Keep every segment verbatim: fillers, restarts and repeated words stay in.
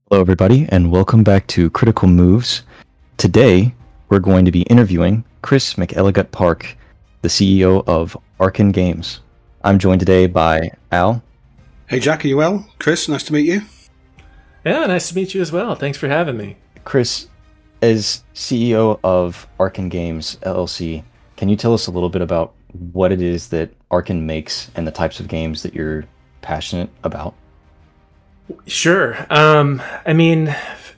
Hello, everybody, and welcome back to Critical Moves. Today, we're going to be interviewing Chris McElligott Park, the C E O of Arkin Games. I'm joined today by Al. Hey, Jack, are you well? Chris, nice to meet you. Yeah, nice to meet you as well. Thanks for having me. Chris, as C E O of Arkin Games, L L C, can you tell us a little bit about what it is that Arkin makes and the types of games that you're passionate about? Sure. Um, I mean,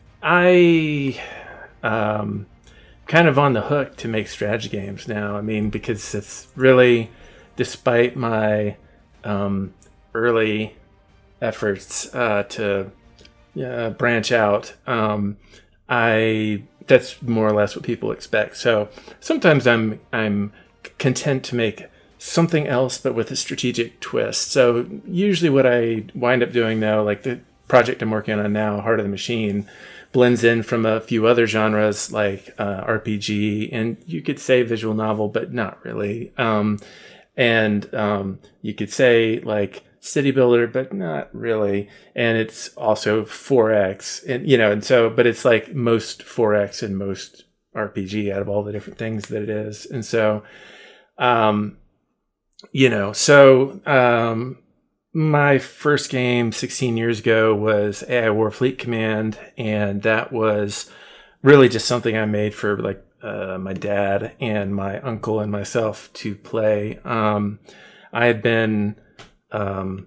I um, kind of on the hook to make strategy games now. I mean, because it's really, despite my um, early efforts uh, to uh, branch out, um, I that's more or less what people expect. So sometimes I'm I'm content to make something else, but with a strategic twist. So usually what I wind up doing now, like the project I'm working on now, Heart of the Machine, blends in from a few other genres like uh, R P G, and you could say visual novel, but not really. Um, and um, you could say like city builder, but not really. And it's also four X, and you know, and so, but it's like most four X and most R P G out of all the different things that it is. And so, um, You know, so um, my first game sixteen years ago was A I War Fleet Command, and that was really just something I made for like uh, my dad and my uncle and myself to play. Um, I had been um,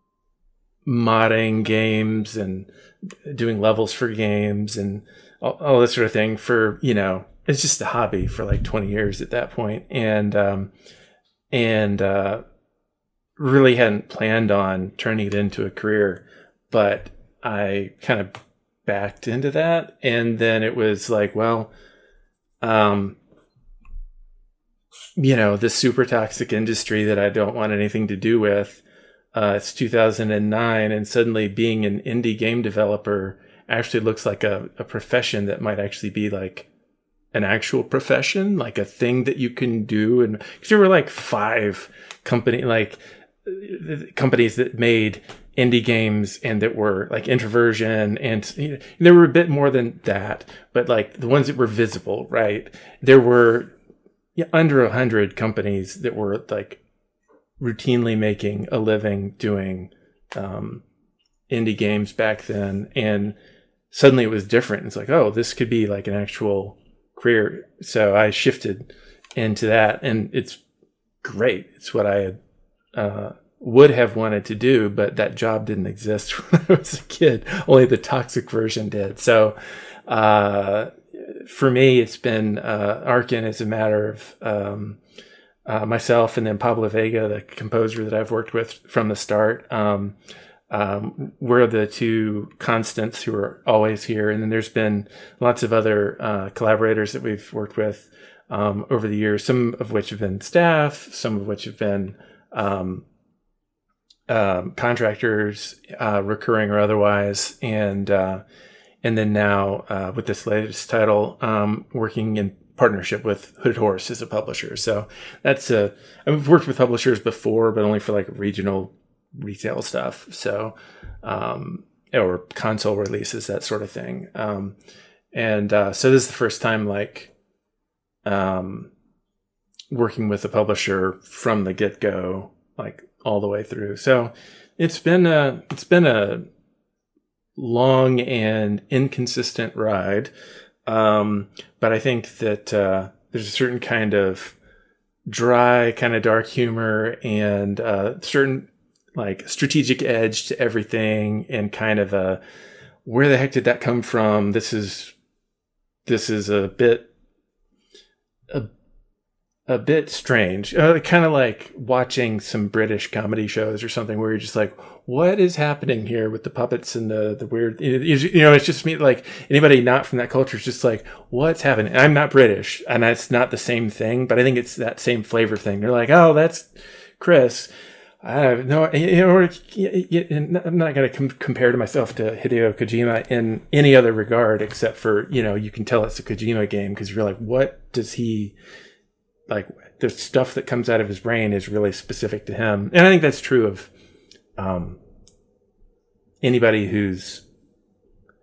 modding games and doing levels for games and all, all this sort of thing for, you know, it's just a hobby for like twenty years at that point. And um and uh, really hadn't planned on turning it into a career, but I kind of backed into that. And then it was like, well, um, you know, this super toxic industry that I don't want anything to do with. Uh, it's two thousand nine, and suddenly being an indie game developer actually looks like a, a profession that might actually be like an actual profession, like a thing that you can do. And because there were like five company, like companies that made indie games and that were like Introversion, and you know, there were a bit more than that, but like the ones that were visible, right? There were yeah, under a hundred companies that were like routinely making a living doing um, indie games back then. And suddenly it was different. It's like, oh, this could be like an actual career. So I shifted into that, and it's great. It's what I had, uh, would have wanted to do, but that job didn't exist when I was a kid. Only the toxic version did. So uh, for me, it's been uh, Arkin is a matter of um, uh, myself and then Pablo Vega, the composer that I've worked with from the start. Um, Um, we're the two constants who are always here. And then there's been lots of other uh, collaborators that we've worked with um, over the years, some of which have been staff, some of which have been um, um, contractors, uh, recurring or otherwise. And uh, and then now uh, with this latest title, um, working in partnership with Hooded Horse as a publisher. So that's a, I've worked with publishers before, but only for like regional retail stuff, so um or console releases, that sort of thing. Um and uh so this is the first time like um working with a publisher from the get-go, like all the way through. So it's been a it's been a long and inconsistent ride, um but I think that uh there's a certain kind of dry, kind of dark humor and uh certain like strategic edge to everything, and kind of a, where the heck did that come from? This is, this is a bit, a, a bit strange. Uh, kind of like watching some British comedy shows or something where you're just like, what is happening here with the puppets and the, the weird, you know, it's just me, like anybody not from that culture is just like, what's happening? I'm not British, and that's not the same thing, but I think it's that same flavor thing. They're like, oh, that's Chris. I have no, you know, I'm not going to com- compare to myself to Hideo Kojima in any other regard, except for, you know, you can tell it's a Kojima game because you're like, what does he, like, the stuff that comes out of his brain is really specific to him. And I think that's true of um, anybody who's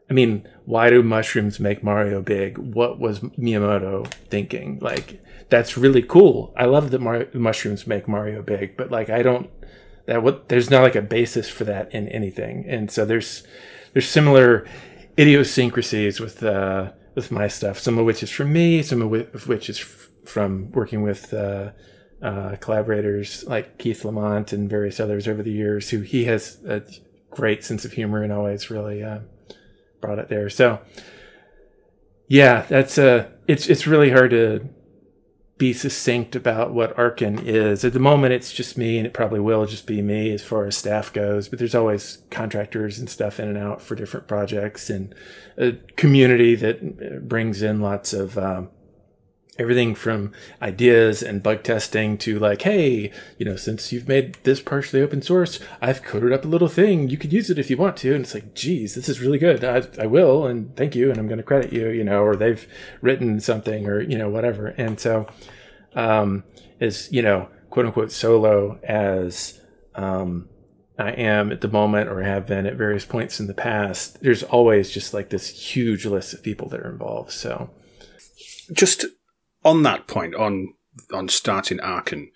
I mean, why do mushrooms make Mario big? What was Miyamoto thinking? Like, that's really cool. I love that Mario, mushrooms make Mario big, but like, I don't, that what, there's not like a basis for that in anything. And so there's, there's similar idiosyncrasies with, uh, with my stuff, some of which is from me, some of which is f- from working with, uh, uh, collaborators like Keith Lamont and various others over the years, who he has a great sense of humor and always really, uh, brought it there. So yeah, that's uh it's it's really hard to be succinct about what Arkin is. At the moment it's just me, and it probably will just be me as far as staff goes, but there's always contractors and stuff in and out for different projects, and a community that brings in lots of um everything from ideas and bug testing to like, hey, you know, since you've made this partially open source, I've coded up a little thing. You could use it if you want to. And it's like, geez, this is really good. I, I will. And thank you. And I'm going to credit you, you know, or they've written something or, you know, whatever. And so, um, as, you know, quote unquote solo as, um, I am at the moment or have been at various points in the past, there's always just like this huge list of people that are involved. So just on that point, on on starting Arkin,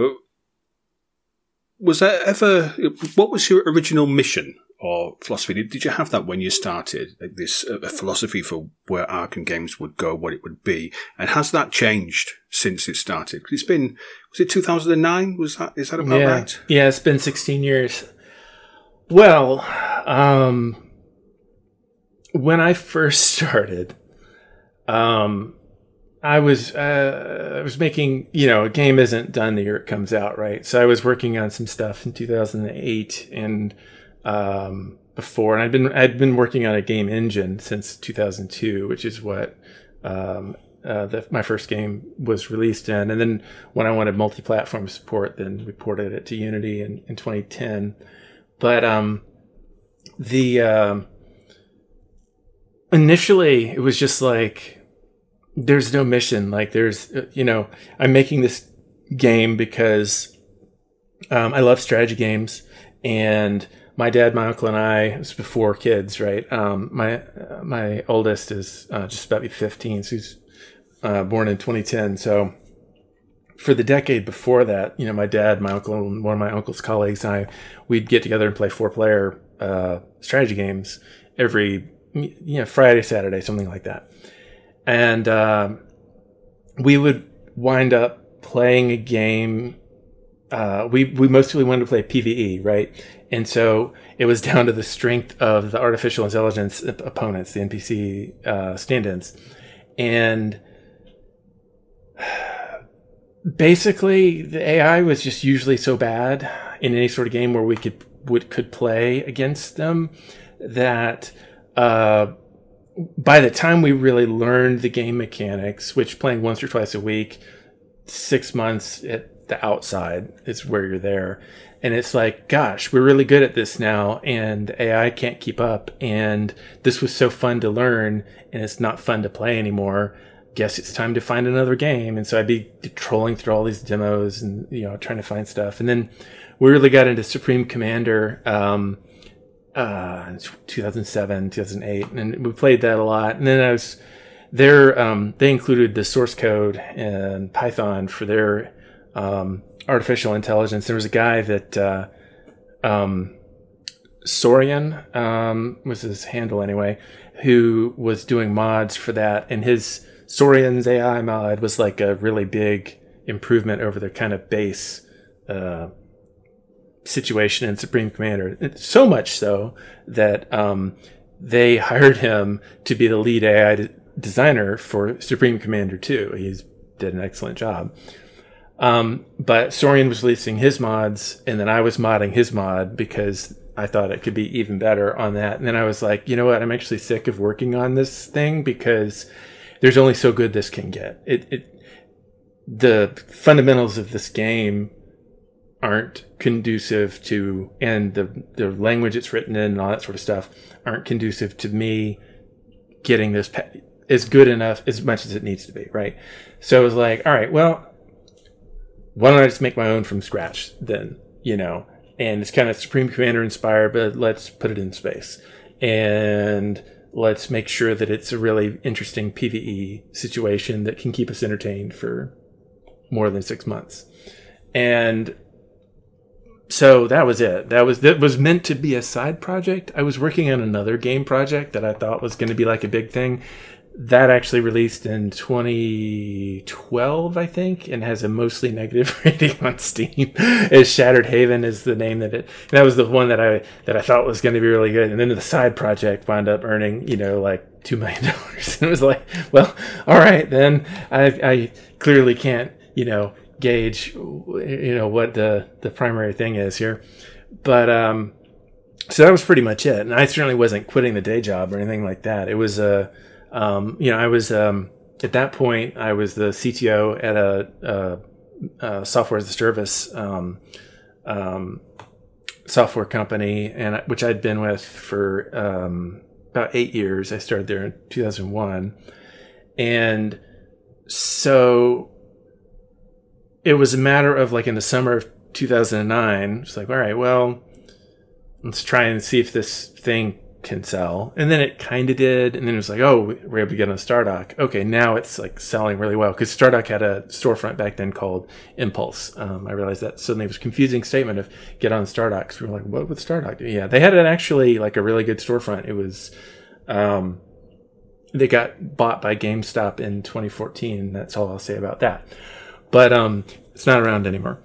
was there ever, what was your original mission or philosophy? Did, did you have that when you started, like this uh, a philosophy for where Arkin Games would go, what it would be? And has that changed since it started? It's been, was it two thousand nine? Was that, is that about yeah. right? Yeah, it's been sixteen years. Well, um, when I first started, um, I was uh, I was making, you know, a game isn't done the year it comes out, right? So I was working on some stuff in two thousand eight and um, before, and I'd been I'd been working on a game engine since two thousand two, which is what um, uh, the, my first game was released in. And then when I wanted multi-platform support, then we ported it to Unity in, in twenty ten. But um, the uh, initially it was just like, there's no mission. Like there's, you know, I'm making this game because um, I love strategy games, and my dad, my uncle, and I, it was before kids, right? Um, my uh, my oldest is uh, just about to be fifteen, so he's uh, born in twenty ten. So for the decade before that, you know, my dad, my uncle, and one of my uncle's colleagues and I, we'd get together and play four-player uh, strategy games every, you know, Friday, Saturday, something like that. And uh, we would wind up playing a game. Uh, we we mostly wanted to play PvE, right? And so it was down to the strength of the artificial intelligence opponents, the N P C uh, stand-ins. And basically, the A I was just usually so bad in any sort of game where we could would could play against them that uh, by the time we really learned the game mechanics, which playing once or twice a week, six months at the outside is where you're there. And it's like, gosh, we're really good at this now, and A I can't keep up. And this was so fun to learn, and it's not fun to play anymore. Guess it's time to find another game. And so I'd be trolling through all these demos and, you know, trying to find stuff. And then we really got into Supreme Commander, um, uh, two thousand seven, two thousand eight, and we played that a lot. And then I was there, um, they included the source code in Python for their, um, artificial intelligence. There was a guy that, uh, um, Sorian, um, was his handle anyway, who was doing mods for that. And his Sorian's A I mod was like a really big improvement over the kind of base, uh, situation in Supreme Commander. So much so that, um, they hired him to be the lead A I de- designer for Supreme Commander two. He did an excellent job. Um, but Sorian was releasing his mods, and then I was modding his mod because I thought it could be even better on that. And then I was like, you know what? I'm actually sick of working on this thing because there's only so good this can get. It, it, the fundamentals of this game aren't conducive to, and the, the language it's written in and all that sort of stuff aren't conducive to me getting this pa- as good enough as much as it needs to be. Right. So I was like, all right, well, why don't I just make my own from scratch then, you know, and it's kind of Supreme Commander inspired, but let's put it in space. And let's make sure that it's a really interesting PvE situation that can keep us entertained for more than six months. And so that was it. That was that was meant to be a side project. I was working on another game project that I thought was going to be like a big thing. That actually released in twenty twelve, I think, and has a mostly negative rating on Steam. Is Shattered Haven is the name that it. And that was the one that I that I thought was going to be really good. And then the side project wound up earning, you know, like two million dollars. And it was like, well, all right, then I I clearly can't, you know, gauge, you know, what the the primary thing is here. But um, so that was pretty much it. And I certainly wasn't quitting the day job or anything like that. It was a uh, Um, you know, I was, um, at that point, I was the C T O at a, a, a software as a service, um, um, software company, and which I'd been with for, um, about eight years. I started there in two thousand one. And so it was a matter of like in the summer of two thousand nine, it's like, all right, well, let's try and see if this thing can sell. And then it kind of did. And then it was like, oh, we're able to get on Stardock. Okay, now it's like selling really well. Because Stardock had a storefront back then called Impulse. Um, I realized that suddenly it was a confusing statement of get on Stardock. Because we were like, what would Stardock do? Yeah, they had an actually like a really good storefront. It was, um, they got bought by GameStop in twenty fourteen. That's all I'll say about that. But um, it's not around anymore.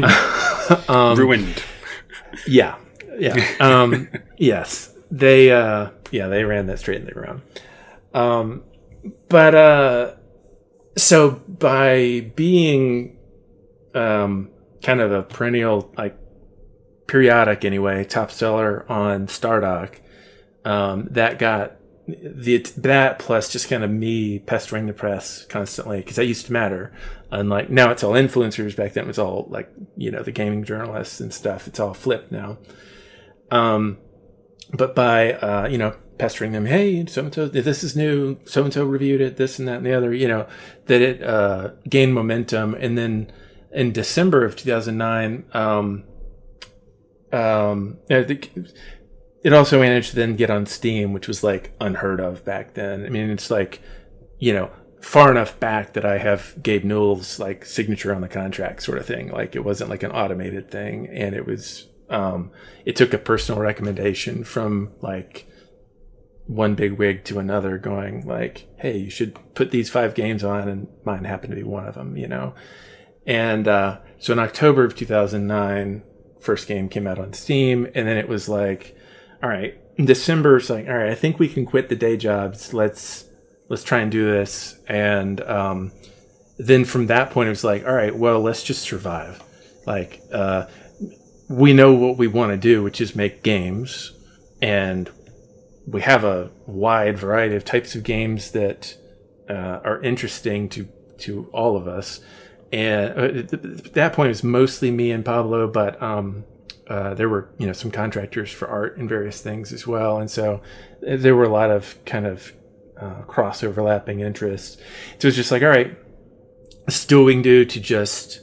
um, Ruined. Yeah. Yeah. Um, yes. They, uh, yeah, they ran that straight in the ground. Um, but, uh, so by being, um, kind of a perennial, like periodic anyway, top seller on Stardock, um, that got the, that plus just kind of me pestering the press constantly. Cause that used to matter. Unlike now it's all influencers. Back then it was all like, you know, the gaming journalists and stuff. It's all flipped now. Um, But by, uh, you know, pestering them, hey, so-and-so, this is new, so-and-so reviewed it, this and that and the other, you know, that it uh, gained momentum. And then in December of two thousand nine, um, um, it also managed to then get on Steam, which was like unheard of back then. I mean, it's like, you know, far enough back that I have Gabe Newell's like signature on the contract sort of thing. Like it wasn't like an automated thing. And it was... Um, it took a personal recommendation from like one big wig to another going like, hey, you should put these five games on, and mine happened to be one of them, you know? And, uh, so in October of two thousand nine, first game came out on Steam, and then it was like, all right, in December, it's like, all right, I think we can quit the day jobs. Let's, let's try and do this. And, um, then from that point, it was like, all right, well, let's just survive. Like, uh, we know what we want to do, which is make games, and we have a wide variety of types of games that uh, are interesting to, to all of us. And uh, at that point, it was mostly me and Pablo, but um, uh, there were, you know, some contractors for art and various things as well. And so there were a lot of kind of uh, cross overlapping interests. So it was just like, all right, let's do what we can do to just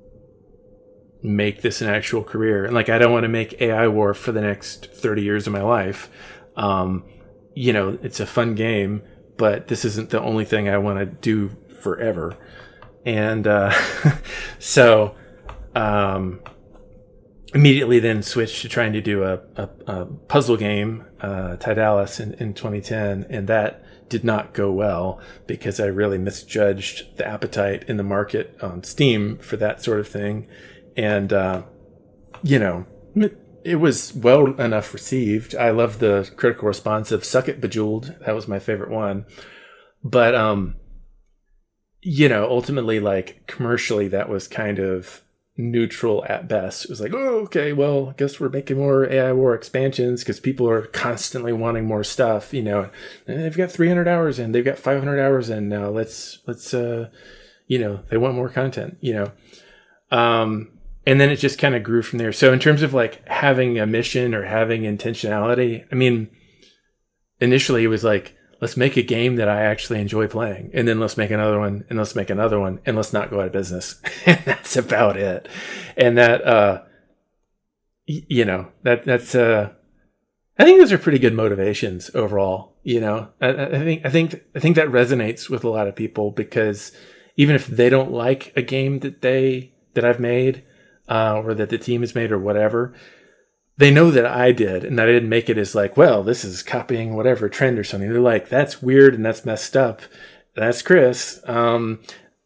make this an actual career. And like, I don't want to make A I War for the next thirty years of my life. Um, you know, it's a fun game, but this isn't the only thing I want to do forever. And, uh, so, um, immediately then switched to trying to do a, a, a puzzle game, uh, Tidalis in, in twenty ten. And that did not go well because I really misjudged the appetite in the market on Steam for that sort of thing. And, uh, you know, it, it was well enough received. I love the critical response of Suck It Bejeweled. That was my favorite one. But, um, you know, ultimately, like, commercially, that was kind of neutral at best. It was like, oh, okay, well, I guess we're making more A I War expansions because people are constantly wanting more stuff, you know. And they've got three hundred hours in, they've got five hundred hours in now. Let's, let's, uh, you know, they want more content, you know. Um, And then it just kind of grew from there. So in terms of like having a mission or having intentionality, I mean, initially it was like, let's make a game that I actually enjoy playing. And then let's make another one, and let's make another one, and let's not go out of business. And that's about it. And that, uh, y- you know, that, that's, uh, I think those are pretty good motivations overall. You know, I, I think I think I think that resonates with a lot of people, because even if they don't like a game that they that I've made uh, or that the team has made or whatever, they know that I did, and that I didn't make it as like, well, this is copying whatever trend or something. They're like, that's weird and that's messed up. That's Chris. Um,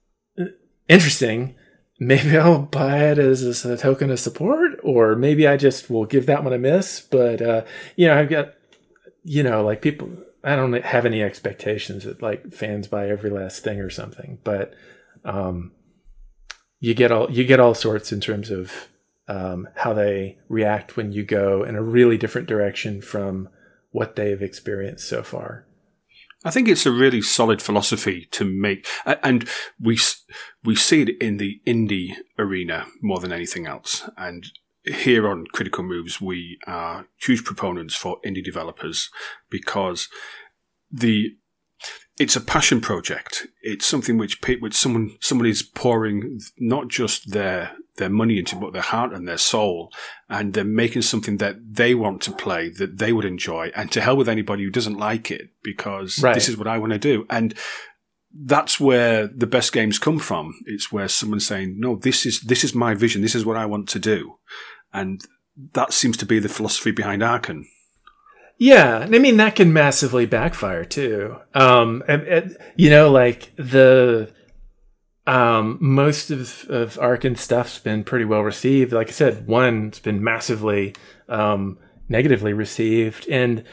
interesting. Maybe I'll buy it as a token of support, or maybe I just will give that one a miss. But, uh, you know, I've got, you know, like people, I don't have any expectations that like fans buy every last thing or something, but, um, you get all, you get all sorts in terms of, um, how they react when you go in a really different direction from what they've experienced so far. I think it's a really solid philosophy to make, and we we see it in the indie arena more than anything else. And here on Critical Moves, we are huge proponents for indie developers, because the it's a passion project. It's something which which someone someone is pouring not just their their money into, but their heart and their soul, and they're making something that they want to play, that they would enjoy, and to hell with anybody who doesn't like it, because right. This is what I want to do. And that's where the best games come from. It's where someone's saying, no, this is this is my vision, this is what I want to do. And that seems to be the philosophy behind Archon. Yeah, I mean, that can massively backfire too. Um, and, and, you know, like the um, most of, of Archon stuff's been pretty well received. Like I said, one's been massively um, negatively received. And,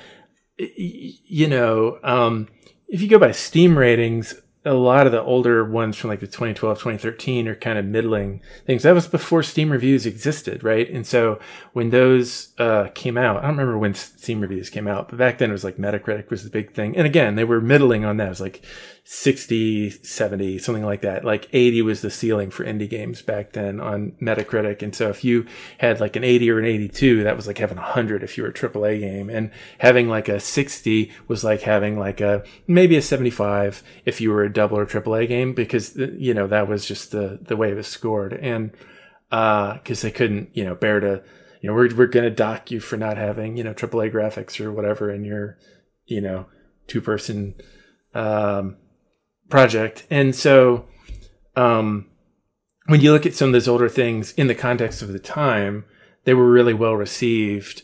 you know, um, if you go by Steam ratings, a lot of the older ones from like the twenty twelve, twenty thirteen are kind of middling things. That was before Steam reviews existed, right? And so when those uh, came out, I don't remember when Steam reviews came out, but back then it was like Metacritic was the big thing. And again, they were middling on that. It was like sixty, seventy, something like that. Like eighty was the ceiling for indie games back then on Metacritic. And so if you had like an eighty or an eighty-two, that was like having a hundred if you were a triple A game. And having like a sixty was like having like a, maybe a seventy-five if you were a double or triple A game, because, you know, that was just the, the way it was scored. And, uh, cause they couldn't, you know, bear to, you know, we're, we're going to dock you for not having, you know, triple A graphics or whatever in your, you know, two person, um, project. And so, um, when you look at some of those older things in the context of the time, they were really well received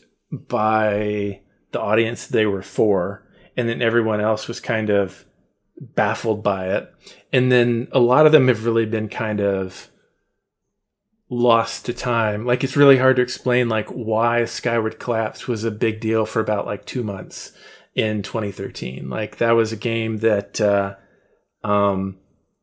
by the audience they were for. And then everyone else was kind of baffled by it. And then a lot of them have really been kind of lost to time. Like, it's really hard to explain like why Skyward Collapse was a big deal for about like two months in twenty thirteen. Like, that was a game that uh um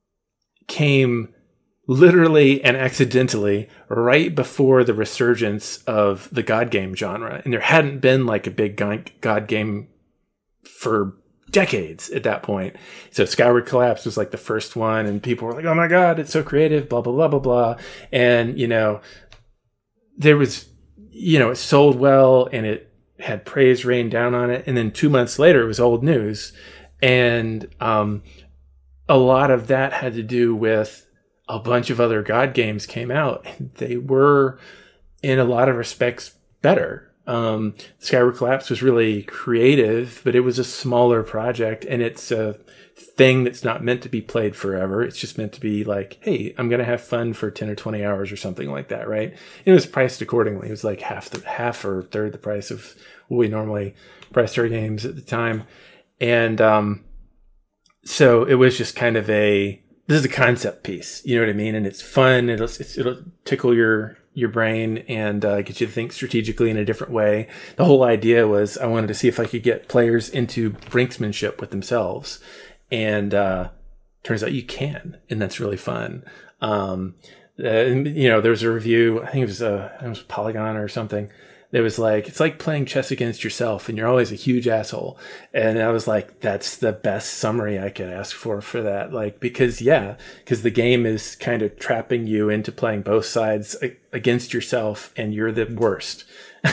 came literally and accidentally right before the resurgence of the God game genre. And there hadn't been like a big God game for decades at that point. So Skyward Collapse was like the first one, and people were like, oh my God, it's so creative, blah, blah, blah, blah, blah. And, you know, there was, you know, it sold well and it had praise rain down on it. And then two months later, it was old news. And um, a lot of that had to do with a bunch of other God games came out. And they were, in a lot of respects, better. Um, Skyward Collapse was really creative, but it was a smaller project, and it's a thing that's not meant to be played forever. It's just meant to be like, hey, I'm going to have fun for ten or twenty hours or something like that, right? And it was priced accordingly. It was like half the half or third the price of what we normally priced our games at the time. And um, so it was just kind of a, this is a concept piece, you know what I mean? And it's fun. It'll, it's, it'll tickle your your brain and uh, get you to think strategically in a different way. The whole idea was I wanted to see if I could get players into brinksmanship with themselves. And uh, turns out you can, and that's really fun. Um, uh, you know, there was a review, I think it was, uh, it was Polygon or something. It was like, it's like playing chess against yourself, and you're always a huge asshole. And I was like, that's the best summary I could ask for for that. Like, because, yeah, because the game is kind of trapping you into playing both sides against yourself, and you're the worst.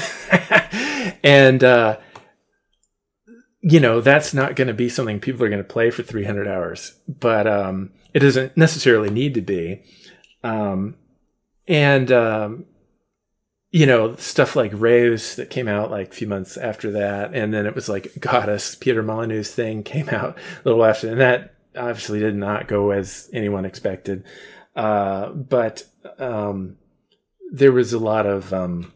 And, uh, you know, that's not going to be something people are going to play for three hundred hours, but um, it doesn't necessarily need to be. Um, and, um, you know, stuff like Raves that came out like a few months after that. And then it was like Goddess, Peter Molyneux's thing came out a little after. And that obviously did not go as anyone expected. Uh, but um, there was a lot of... Um,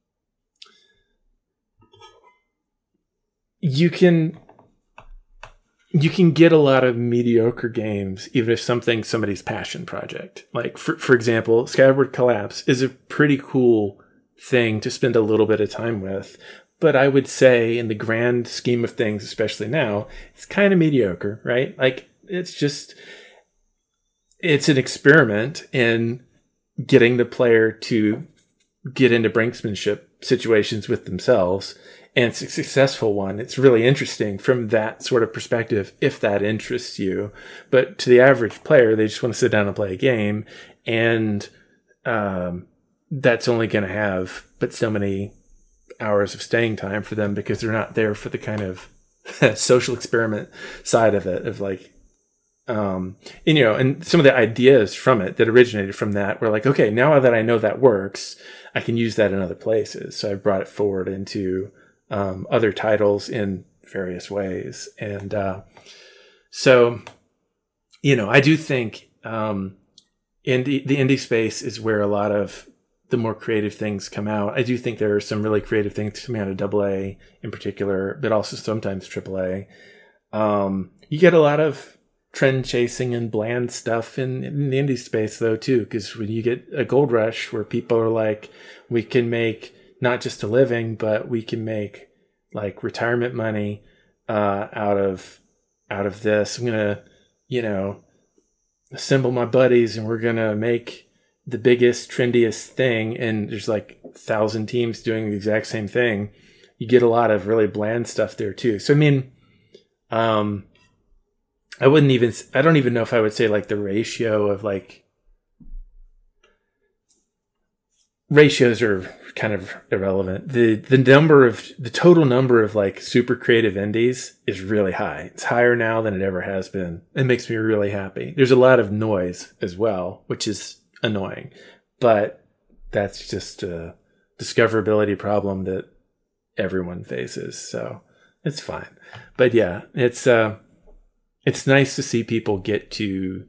you can... You can get a lot of mediocre games, even if something's somebody's passion project. Like, for, for example, Skyward Collapse is a pretty cool thing to spend a little bit of time with. But I would say in the grand scheme of things, especially now, it's kind of mediocre, right? Like, it's just, it's an experiment in getting the player to get into brinksmanship situations with themselves. And it's a successful one. It's really interesting from that sort of perspective, if that interests you. But to the average player, they just want to sit down and play a game. And um, that's only going to have but so many hours of staying time for them, because they're not there for the kind of social experiment side of it, of like, um, and, you know, and some of the ideas from it that originated from that were like, okay, now that I know that works, I can use that in other places. So I brought it forward into um, other titles in various ways. And uh, so, you know, I do think um, indie, the indie space is where a lot of the more creative things come out. I do think there are some really creative things coming out of double A in particular, but also sometimes triple A. Um, you get a lot of trend chasing and bland stuff in, in the indie space though too, because when you get a gold rush where people are like, we can make not just a living, but we can make like retirement money uh, out of out of this. I'm gonna, you know, assemble my buddies and we're gonna make the biggest, trendiest thing, and there's like a thousand teams doing the exact same thing. You get a lot of really bland stuff there too. So I mean, um, I wouldn't even, I don't even know if I would say like the ratio of like, ratios are kind of irrelevant. The the number of, the total number of like super creative indies is really high. It's higher now than it ever has been. It makes me really happy. There's a lot of noise as well, which is annoying, but that's just a discoverability problem that everyone faces. So it's fine. But yeah, it's, uh, it's nice to see people get to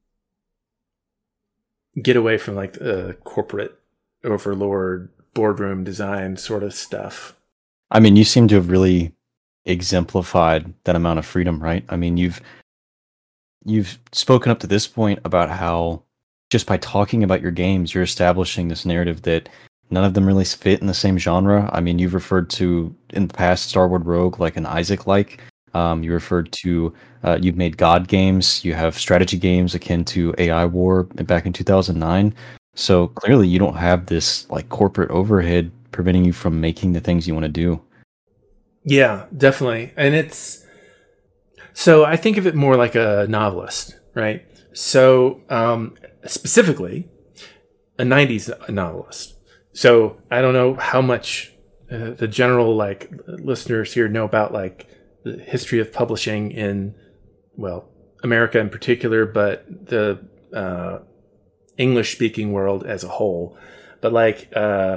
get away from like the corporate overlord boardroom design sort of stuff. I mean, you seem to have really exemplified that amount of freedom, right? I mean, you've you've spoken up to this point about how just by talking about your games, you're establishing this narrative that none of them really fit in the same genre. I mean, you've referred to in the past Starward Rogue like an Isaac-like. Um, you referred to, uh, you've made God games, you have strategy games akin to A I War back in two thousand nine. So clearly you don't have this like corporate overhead preventing you from making the things you want to do. Yeah, definitely. And it's, so I think of it more like a novelist, right? So um, specifically a nineties novelist. So I don't know how much uh, the general like listeners here know about like the history of publishing in, well, America in particular, but the uh, English-speaking world as a whole. But like uh,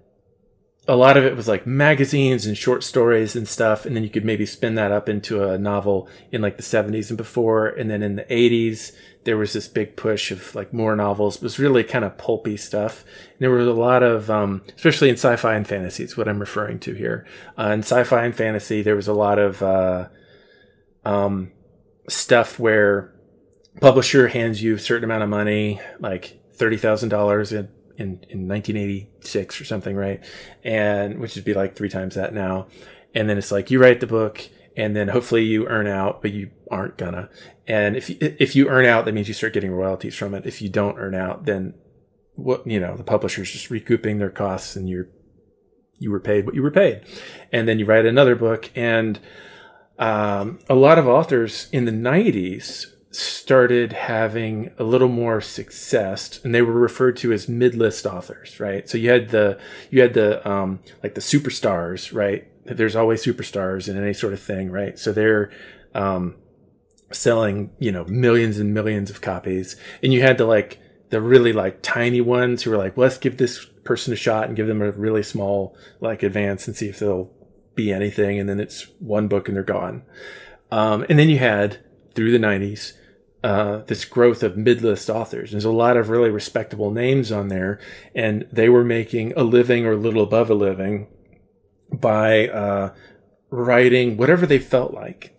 a lot of it was like magazines and short stories and stuff, and then you could maybe spin that up into a novel in like the seventies and before. And then in the eighties, there was this big push of like more novels. It was really kind of pulpy stuff. And there was a lot of, um, especially in sci-fi and fantasy, is what I'm referring to here. Uh, in sci-fi and fantasy, there was a lot of uh, um, stuff where publisher hands you a certain amount of money, like thirty thousand dollars in, in, in nineteen eighty-six or something, right? And which would be like three times that now. And then it's like, you write the book, and then hopefully you earn out, but you aren't gonna. And if you, if you earn out, that means you start getting royalties from it. If you don't earn out, then what, you know, the publisher's just recouping their costs, and you're you were paid what you were paid. And then you write another book, and um, a lot of authors in the nineties started having a little more success, and they were referred to as mid-list authors, right? So you had the you had the um, like the superstars, right? There's always superstars in any sort of thing, right? So they're um, selling, you know, millions and millions of copies, and you had the like the really like tiny ones who were like, well, let's give this person a shot and give them a really small like advance and see if they'll be anything. And then it's one book and they're gone. Um, and then you had through the nineties, uh, this growth of mid-list authors. There's a lot of really respectable names on there, and they were making a living or a little above a living by, uh, writing whatever they felt like.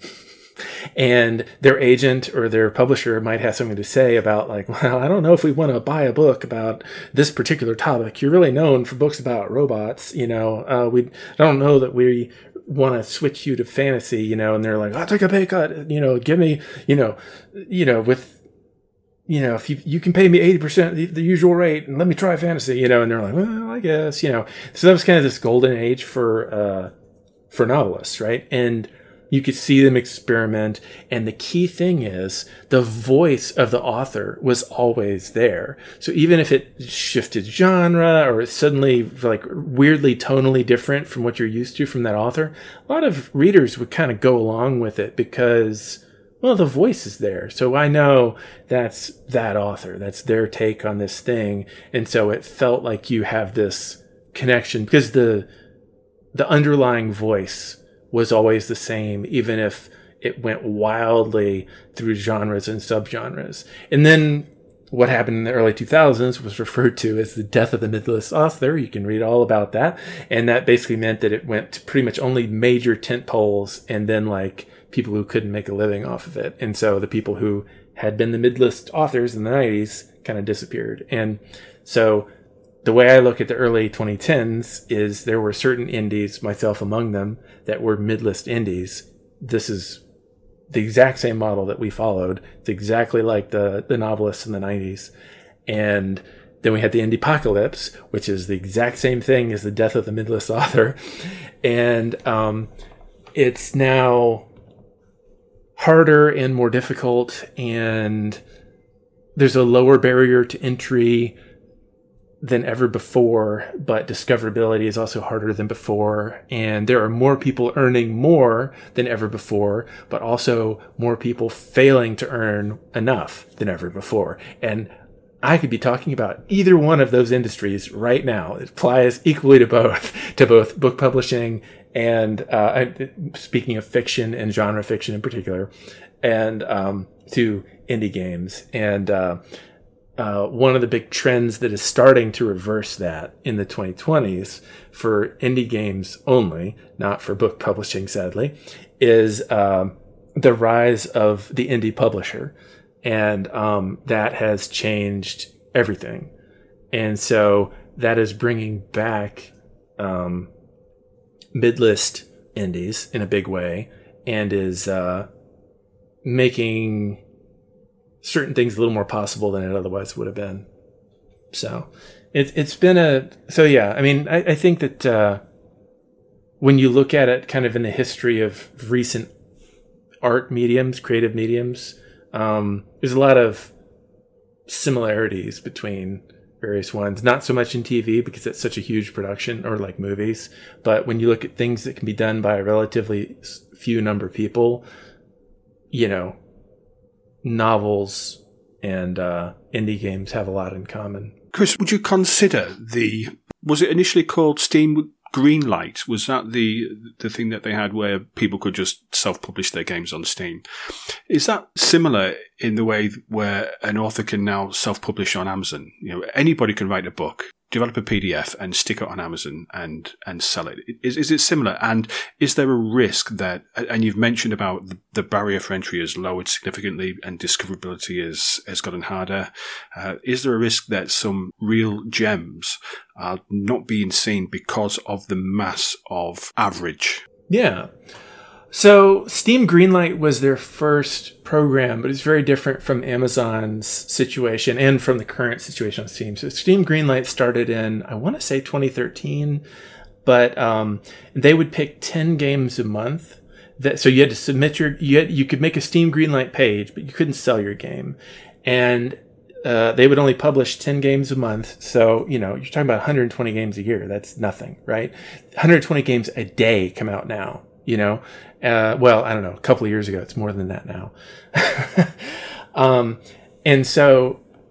And their agent or their publisher might have something to say about like, well, I don't know if we want to buy a book about this particular topic. You're really known for books about robots. You know, uh, we I don't know that we want to switch you to fantasy, you know, and they're like, I'll take a pay cut, you know, give me, you know, you know, with, you know, if you, you can pay me eighty percent the, the usual rate and let me try fantasy, you know, and they're like, well, I guess, you know, so that was kind of this golden age for, uh, for novelists, right? And you could see them experiment. And the key thing is the voice of the author was always there. So even if it shifted genre or it's suddenly like weirdly tonally different from what you're used to from that author, a lot of readers would kind of go along with it because, well, the voice is there. So I know that's that author. That's their take on this thing. And so it felt like you have this connection because the, the underlying voice was always the same, even if it went wildly through genres and subgenres. And then what happened in the early two thousands was referred to as the death of the mid-list author. You can read all about that. And that basically meant that it went to pretty much only major tent poles and then like people who couldn't make a living off of it. And so the people who had been the mid-list authors in the nineties kind of disappeared. And so the way I look at the early twenty tens is there were certain indies, myself among them, that were mid-list indies. This is the exact same model that we followed. It's exactly like the, the novelists in the nineties. And then we had the Indiepocalypse, which is the exact same thing as the death of the mid-list author. And um, it's now harder and more difficult, and there's a lower barrier to entry than ever before, but discoverability is also harder than before. And there are more people earning more than ever before, but also more people failing to earn enough than ever before. And I could be talking about either one of those industries right now. It applies equally to both, to both book publishing and, uh, speaking of fiction and genre fiction in particular, and, um, to indie games. And, uh, Uh, one of the big trends that is starting to reverse that in the twenty twenties for indie games only, not for book publishing, sadly, is um, the rise of the indie publisher. And um, that has changed everything. And so that is bringing back um, mid-list indies in a big way and is uh, making certain things a little more possible than it otherwise would have been. So it, it's been a, so yeah, I mean, I, I think that uh, when you look at it kind of in the history of recent art mediums, creative mediums, um, there's a lot of similarities between various ones, not so much in T V because it's such a huge production or like movies, but when you look at things that can be done by a relatively few number of people, you know, novels and uh, indie games have a lot in common. Chris, would you consider the, was it initially called Steam Greenlight? Was that the the thing that they had where people could just self-publish their games on Steam? Is that similar in the way where an author can now self-publish on Amazon? You know, anybody can write a book, develop a P D F and stick it on Amazon and, and sell it. Is, is it similar? And is there a risk that, and you've mentioned about the, the barrier for entry has lowered significantly and discoverability is, has gotten harder. Uh, is there a risk that some real gems are not being seen because of the mass of average? Yeah. So Steam Greenlight was their first program, but it's very different from Amazon's situation and from the current situation on Steam. So Steam Greenlight started in, I want to say twenty thirteen, but um, they would pick ten games a month. That, so you had to submit your, you, had, you could make a Steam Greenlight page, but you couldn't sell your game. And uh, they would only publish ten games a month. So, you know, you're talking about one hundred twenty games a year. That's nothing, right? one hundred twenty games a day come out now. You know, uh, well, I don't know, a couple of years ago, it's more than that now. um, and so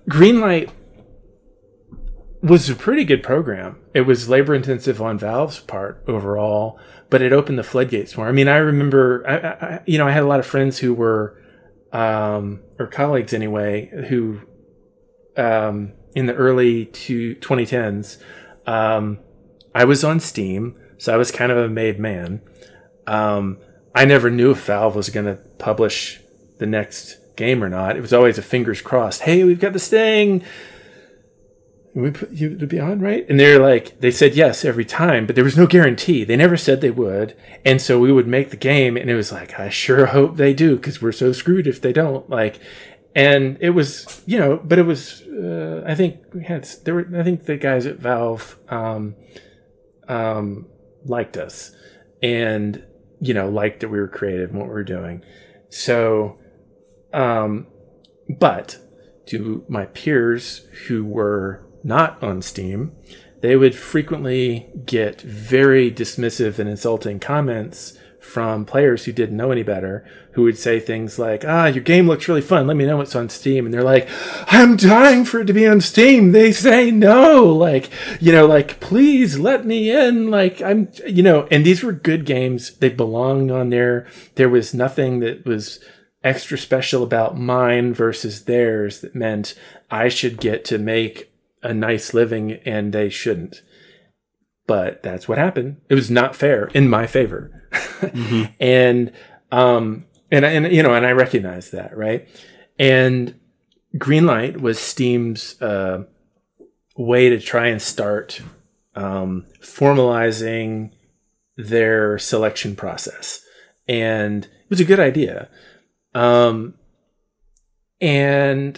Greenlight was a pretty good program. It was labor intensive on Valve's part overall, but it opened the floodgates more. I mean, I remember, I, I, you know, I had a lot of friends who were, um, or colleagues anyway, who, um, in the early to twenty tens, um, I was on Steam, so I was kind of a made man. Um, I never knew if Valve was going to publish the next game or not. It was always a fingers crossed. Hey, we've got this thing. We put you to be on, right? And they're like, they said yes every time, but there was no guarantee. They never said they would. And so we would make the game, and it was like, I sure hope they do, because we're so screwed if they don't. Like, and it was, you know, but it was, uh, I think we had, there were, I think the guys at Valve, um, um, liked us and, you know, liked that we were creative and what we were doing. So, um, but to my peers who were not on Steam, they would frequently get very dismissive and insulting comments from players who didn't know any better, who would say things like, ah, your game looks really fun. Let me know it's on Steam. And they're like, I'm dying for it to be on Steam. They say no. Like, you know, like, please let me in. Like, I'm, you know, and these were good games. They belonged on there. There was nothing that was extra special about mine versus theirs that meant I should get to make a nice living and they shouldn't. But that's what happened. It was not fair in my favor. Mm-hmm. And, um, and, and, you know, and I recognize that, right? And Greenlight was Steam's, uh, way to try and start, um, formalizing their selection process. And it was a good idea. Um, and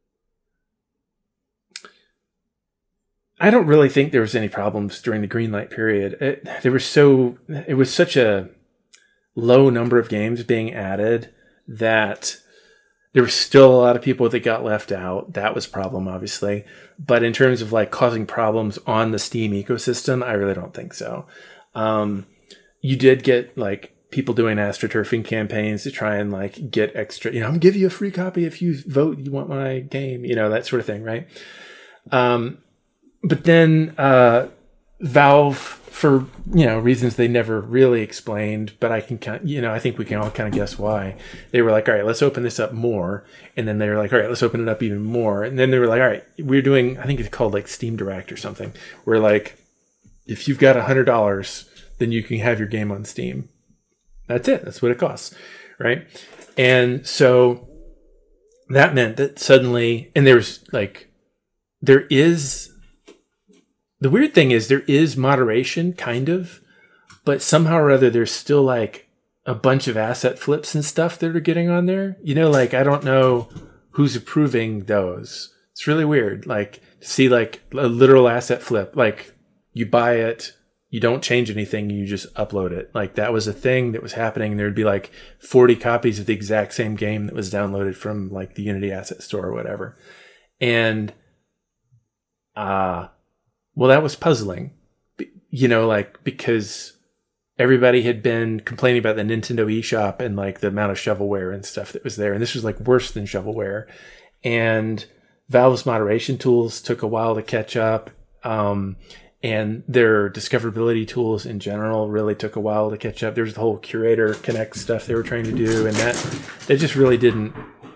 I don't really think there was any problems during the Greenlight period. It, there was so, it was such a low number of games being added that there was still a lot of people that got left out. That was a problem, obviously. But in terms of like causing problems on the Steam ecosystem, I really don't think so. Um, you did get like people doing astroturfing campaigns to try and like get extra, you know, I'm gonna give you a free copy if you vote you want my game, you know, that sort of thing, right? Um, but then uh, Valve, for, you know, reasons they never really explained, but I can kind of, you know, I think we can all kind of guess why. They were like, all right, let's open this up more. And then they were like, all right, let's open it up even more. And then they were like, all right, we're doing, I think it's called like Steam Direct or something, where like, if you've got a hundred dollars, then you can have your game on Steam. That's it. That's what it costs. Right. And so that meant that suddenly, and there's like, there is, the weird thing is there is moderation kind of, but somehow or other, there's still like a bunch of asset flips and stuff that are getting on there. You know, like, I don't know who's approving those. It's really weird. Like to see like a literal asset flip, like you buy it, you don't change anything, you just upload it. Like that was a thing that was happening. There'd be like forty copies of the exact same game that was downloaded from like the Unity Asset Store or whatever. And, uh, well, that was puzzling, you know, like because everybody had been complaining about the Nintendo eShop and like the amount of shovelware and stuff that was there. And this was like worse than shovelware. And Valve's moderation tools took a while to catch up. Um, and their discoverability tools in general really took a while to catch up. There's the whole Curator Connect stuff they were trying to do. And that, they just really didn't.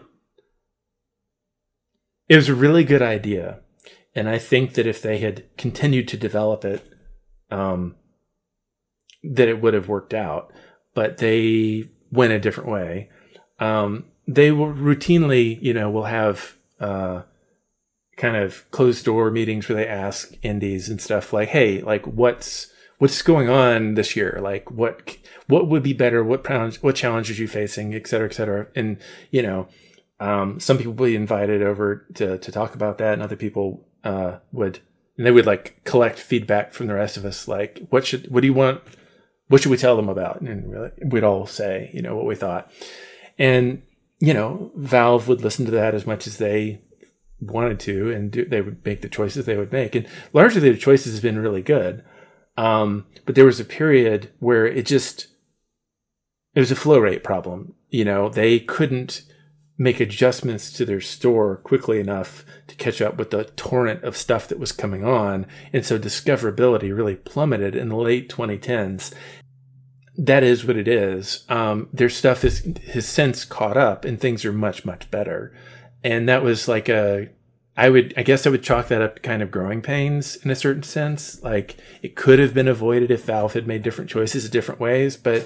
It was a really good idea. And I think that if they had continued to develop it, um, that it would have worked out. But they went a different way. Um, they will routinely, you know, will have uh, kind of closed door meetings where they ask indies and stuff like, "Hey, like, what's what's going on this year? Like, what what would be better? What what challenges are you facing, et cetera, et cetera?" And you know, um, some people will be invited over to to talk about that, and other people. Uh, would and they would like collect feedback from the rest of us, like what should what do you want, what should we tell them about, and we're like, we'd all say, you know, what we thought, and you know, Valve would listen to that as much as they wanted to, and do, they would make the choices they would make, and largely their choices have been really good, um, but there was a period where it just it was a flow rate problem, you know, they couldn't make adjustments to their store quickly enough to catch up with the torrent of stuff that was coming on. And so discoverability really plummeted in the late twenty tens. That is what it is. Um, their stuff is, has since caught up and things are much, much better. And that was like a, I would, I guess I would chalk that up to kind of growing pains in a certain sense. Like it could have been avoided if Valve had made different choices different ways, but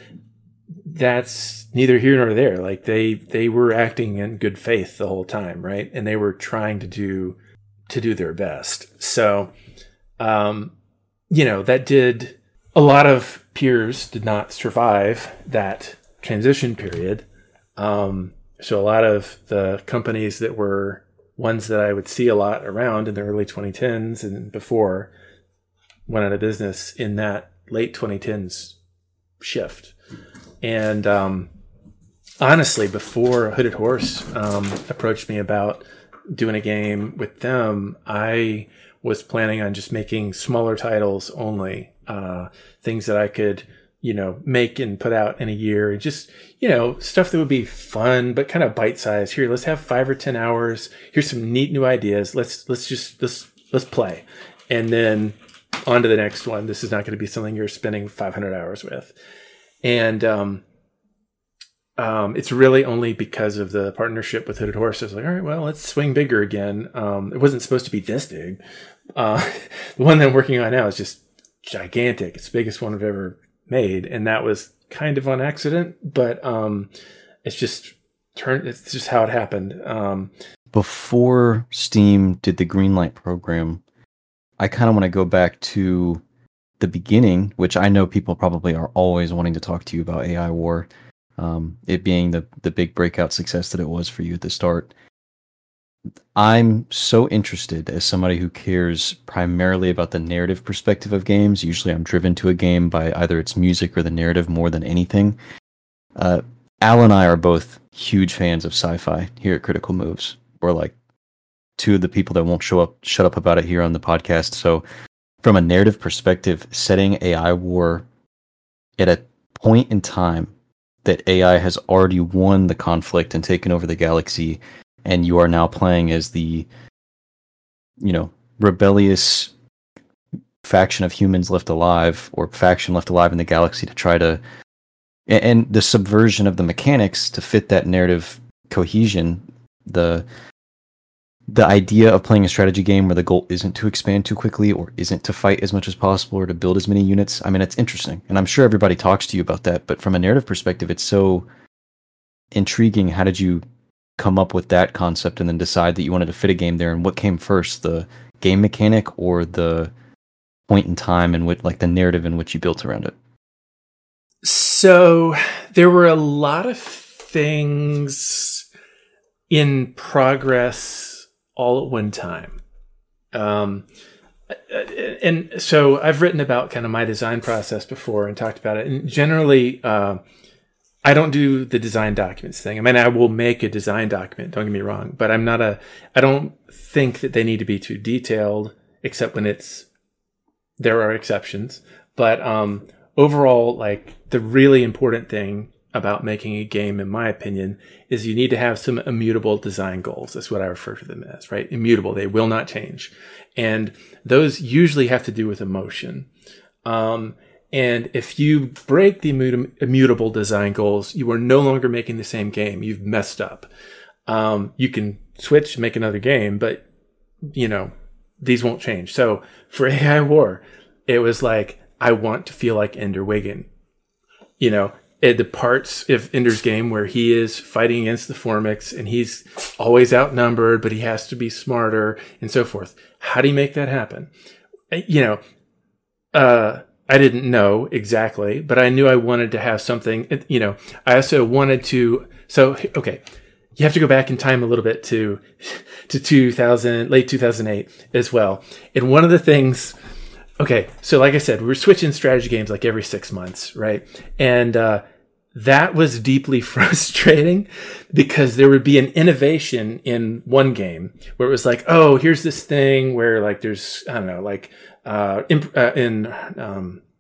that's neither here nor there. Like they, they were acting in good faith the whole time. Right. And they were trying to do, to do their best. So, um, you know, that did, a lot of peers did not survive that transition period. Um, so a lot of the companies that were ones that I would see a lot around in the early twenty tens and before went out of business in that late twenty tens shift. And um, honestly, before Hooded Horse um, approached me about doing a game with them, I was planning on just making smaller titles only, uh, things that I could, you know, make and put out in a year, and just, you know, stuff that would be fun, but kind of bite-sized. Here, let's have five or ten hours. Here's some neat new ideas. Let's, let's just, let's, let's play. And then on to the next one. This is not going to be something you're spending five hundred hours with. And, um, um, it's really only because of the partnership with Hooded Horse. I was like, all right, well, let's swing bigger again. Um, it wasn't supposed to be this big. Uh, the one that I'm working on now is just gigantic. It's the biggest one I've ever made. And that was kind of on accident, but, um, it's just turned, it's just how it happened. Um, Before Steam did the Greenlight program, I kind of want to go back to the beginning, which I know people probably are always wanting to talk to you about A I War, um, it being the, the big breakout success that it was for you at the start. I'm so interested, as somebody who cares primarily about the narrative perspective of games. Usually I'm driven to a game by either its music or the narrative more than anything. Uh, Al and I are both huge fans of sci-fi here at Critical Moves. We're like two of the people that won't show up, shut up about it here on the podcast. So from a narrative perspective, setting A I War at a point in time that A I has already won the conflict and taken over the galaxy, and you are now playing as the, you know, rebellious faction of humans left alive, or faction left alive in the galaxy to try to, and the subversion of the mechanics to fit that narrative cohesion, the the idea of playing a strategy game where the goal isn't to expand too quickly, or isn't to fight as much as possible, or to build as many units. I mean, it's interesting, and I'm sure everybody talks to you about that, but from a narrative perspective, it's so intriguing. How did you come up with that concept and then decide that you wanted to fit a game there? And what came first, the game mechanic or the point in time and what, like the narrative in which you built around it? So there were a lot of things in progress all at one time. Um, and so I've written about kind of my design process before and talked about it. And generally, uh, I don't do the design documents thing. I mean, I will make a design document, don't get me wrong, but I'm not a, I don't think that they need to be too detailed, except when it's, there are exceptions. But, um, overall, like the really important thing about making a game, in my opinion, is you need to have some immutable design goals. That's what I refer to them as, right? Immutable. They will not change. And those usually have to do with emotion. Um, and if you break the immu- immutable design goals, you are no longer making the same game. You've messed up. Um, you can switch, make another game, but, you know, these won't change. So for A I War, it was like, I want to feel like Ender Wiggin. You know, the parts of Ender's game where he is fighting against the Formics and he's always outnumbered, but he has to be smarter and so forth. How do you make that happen? You know, uh, I didn't know exactly, but I knew I wanted to have something, you know, I also wanted to, so, okay, you have to go back in time a little bit to, to two thousand, late two thousand eight as well. And one of the things, okay, so like I said, we're switching strategy games like every six months, right? And uh, that was deeply frustrating because there would be an innovation in one game where it was like, oh, here's this thing where like there's, I don't know, like uh, in, uh, in um,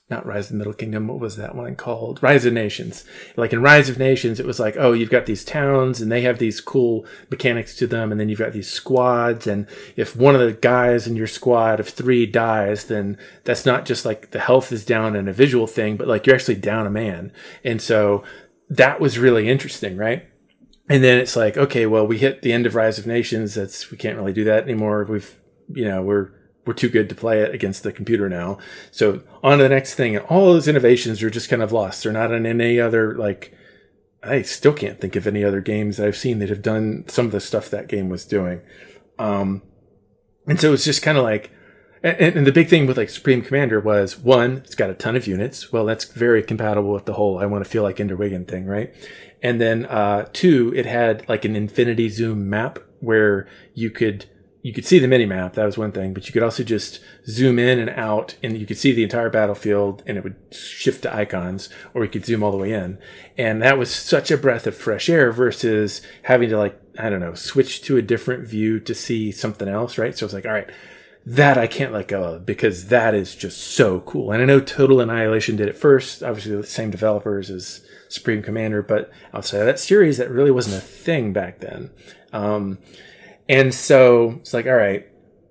not Rise of the Middle Kingdom. What was that one called? Rise of Nations. Like in Rise of Nations, it was like, oh, you've got these towns and they have these cool mechanics to them. And then you've got these squads. And if one of the guys in your squad of three dies, then that's not just like the health is down and a visual thing, but like you're actually down a man. And so that was really interesting, right? And then it's like, okay, well, we hit the end of Rise of Nations. That's, we can't really do that anymore. We've, you know, we're, we're too good to play it against the computer now. So on to the next thing. And all those innovations are just kind of lost. They're not in any other, like, I still can't think of any other games that I've seen that have done some of the stuff that game was doing. Um, and so it's just kind of like, and, and the big thing with like Supreme Commander was, one, it's got a ton of units. Well, that's very compatible with the whole I want to feel like Interwigan thing, right? And then, uh, two, it had like an infinity zoom map where you could, you could see the mini map. That was one thing, but you could also just zoom in and out and you could see the entire battlefield and it would shift to icons, or you could zoom all the way in. And that was such a breath of fresh air versus having to like, I don't know, switch to a different view to see something else, right? So it's like, all right, that I can't let go of because that is just so cool. And I know Total Annihilation did it first, obviously the same developers as Supreme Commander, but outside of that series, that really wasn't a thing back then. Um, And so it's like, all right,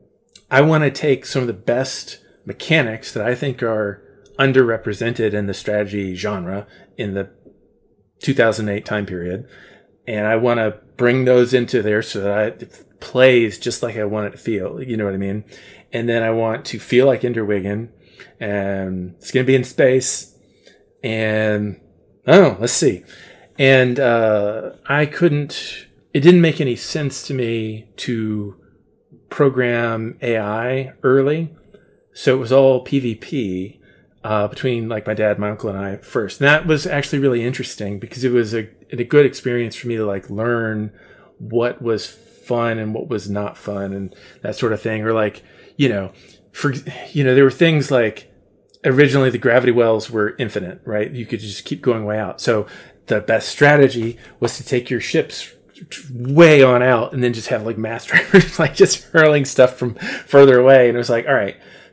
I want to take some of the best mechanics that I think are underrepresented in the strategy genre in the two thousand eight time period. And I want to bring those into there so that I, it plays just like I want it to feel. You know what I mean? And then I want to feel like Interwigan, and it's going to be in space. And, oh, let's see. And uh, I couldn't... It didn't make any sense to me to program A I early. So it was all PvP uh, between like my dad, my uncle, and I first. And that was actually really interesting because it was a, a good experience for me to like learn what was fun and what was not fun and that sort of thing. Or like, you know, for, you know, there were things like originally the gravity wells were infinite, right? You could just keep going way out. So the best strategy was to take your ships way on out and then just have like mass drivers like just hurling stuff from further away. And it was like, all right,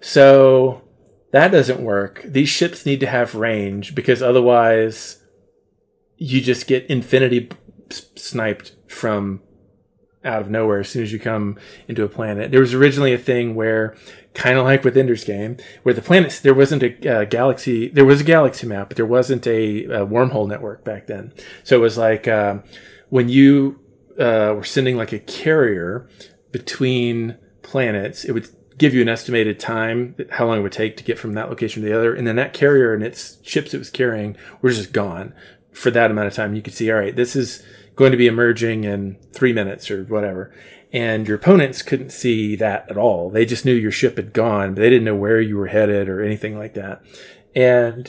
so that doesn't work. These ships need to have range because otherwise you just get infinity sniped from out of nowhere as soon as you come into a planet. There was originally a thing where, kind of like with Ender's Game, where the planets, there wasn't a uh, galaxy, there was a galaxy map, but there wasn't a, a wormhole network back then. So it was like, um, when you uh, were sending like a carrier between planets, it would give you an estimated time, how long it would take to get from that location to the other. And then that carrier and its ships it was carrying were just gone for that amount of time. You could see, all right, this is going to be emerging in three minutes or whatever. And your opponents couldn't see that at all. They just knew your ship had gone, but they didn't know where you were headed or anything like that. And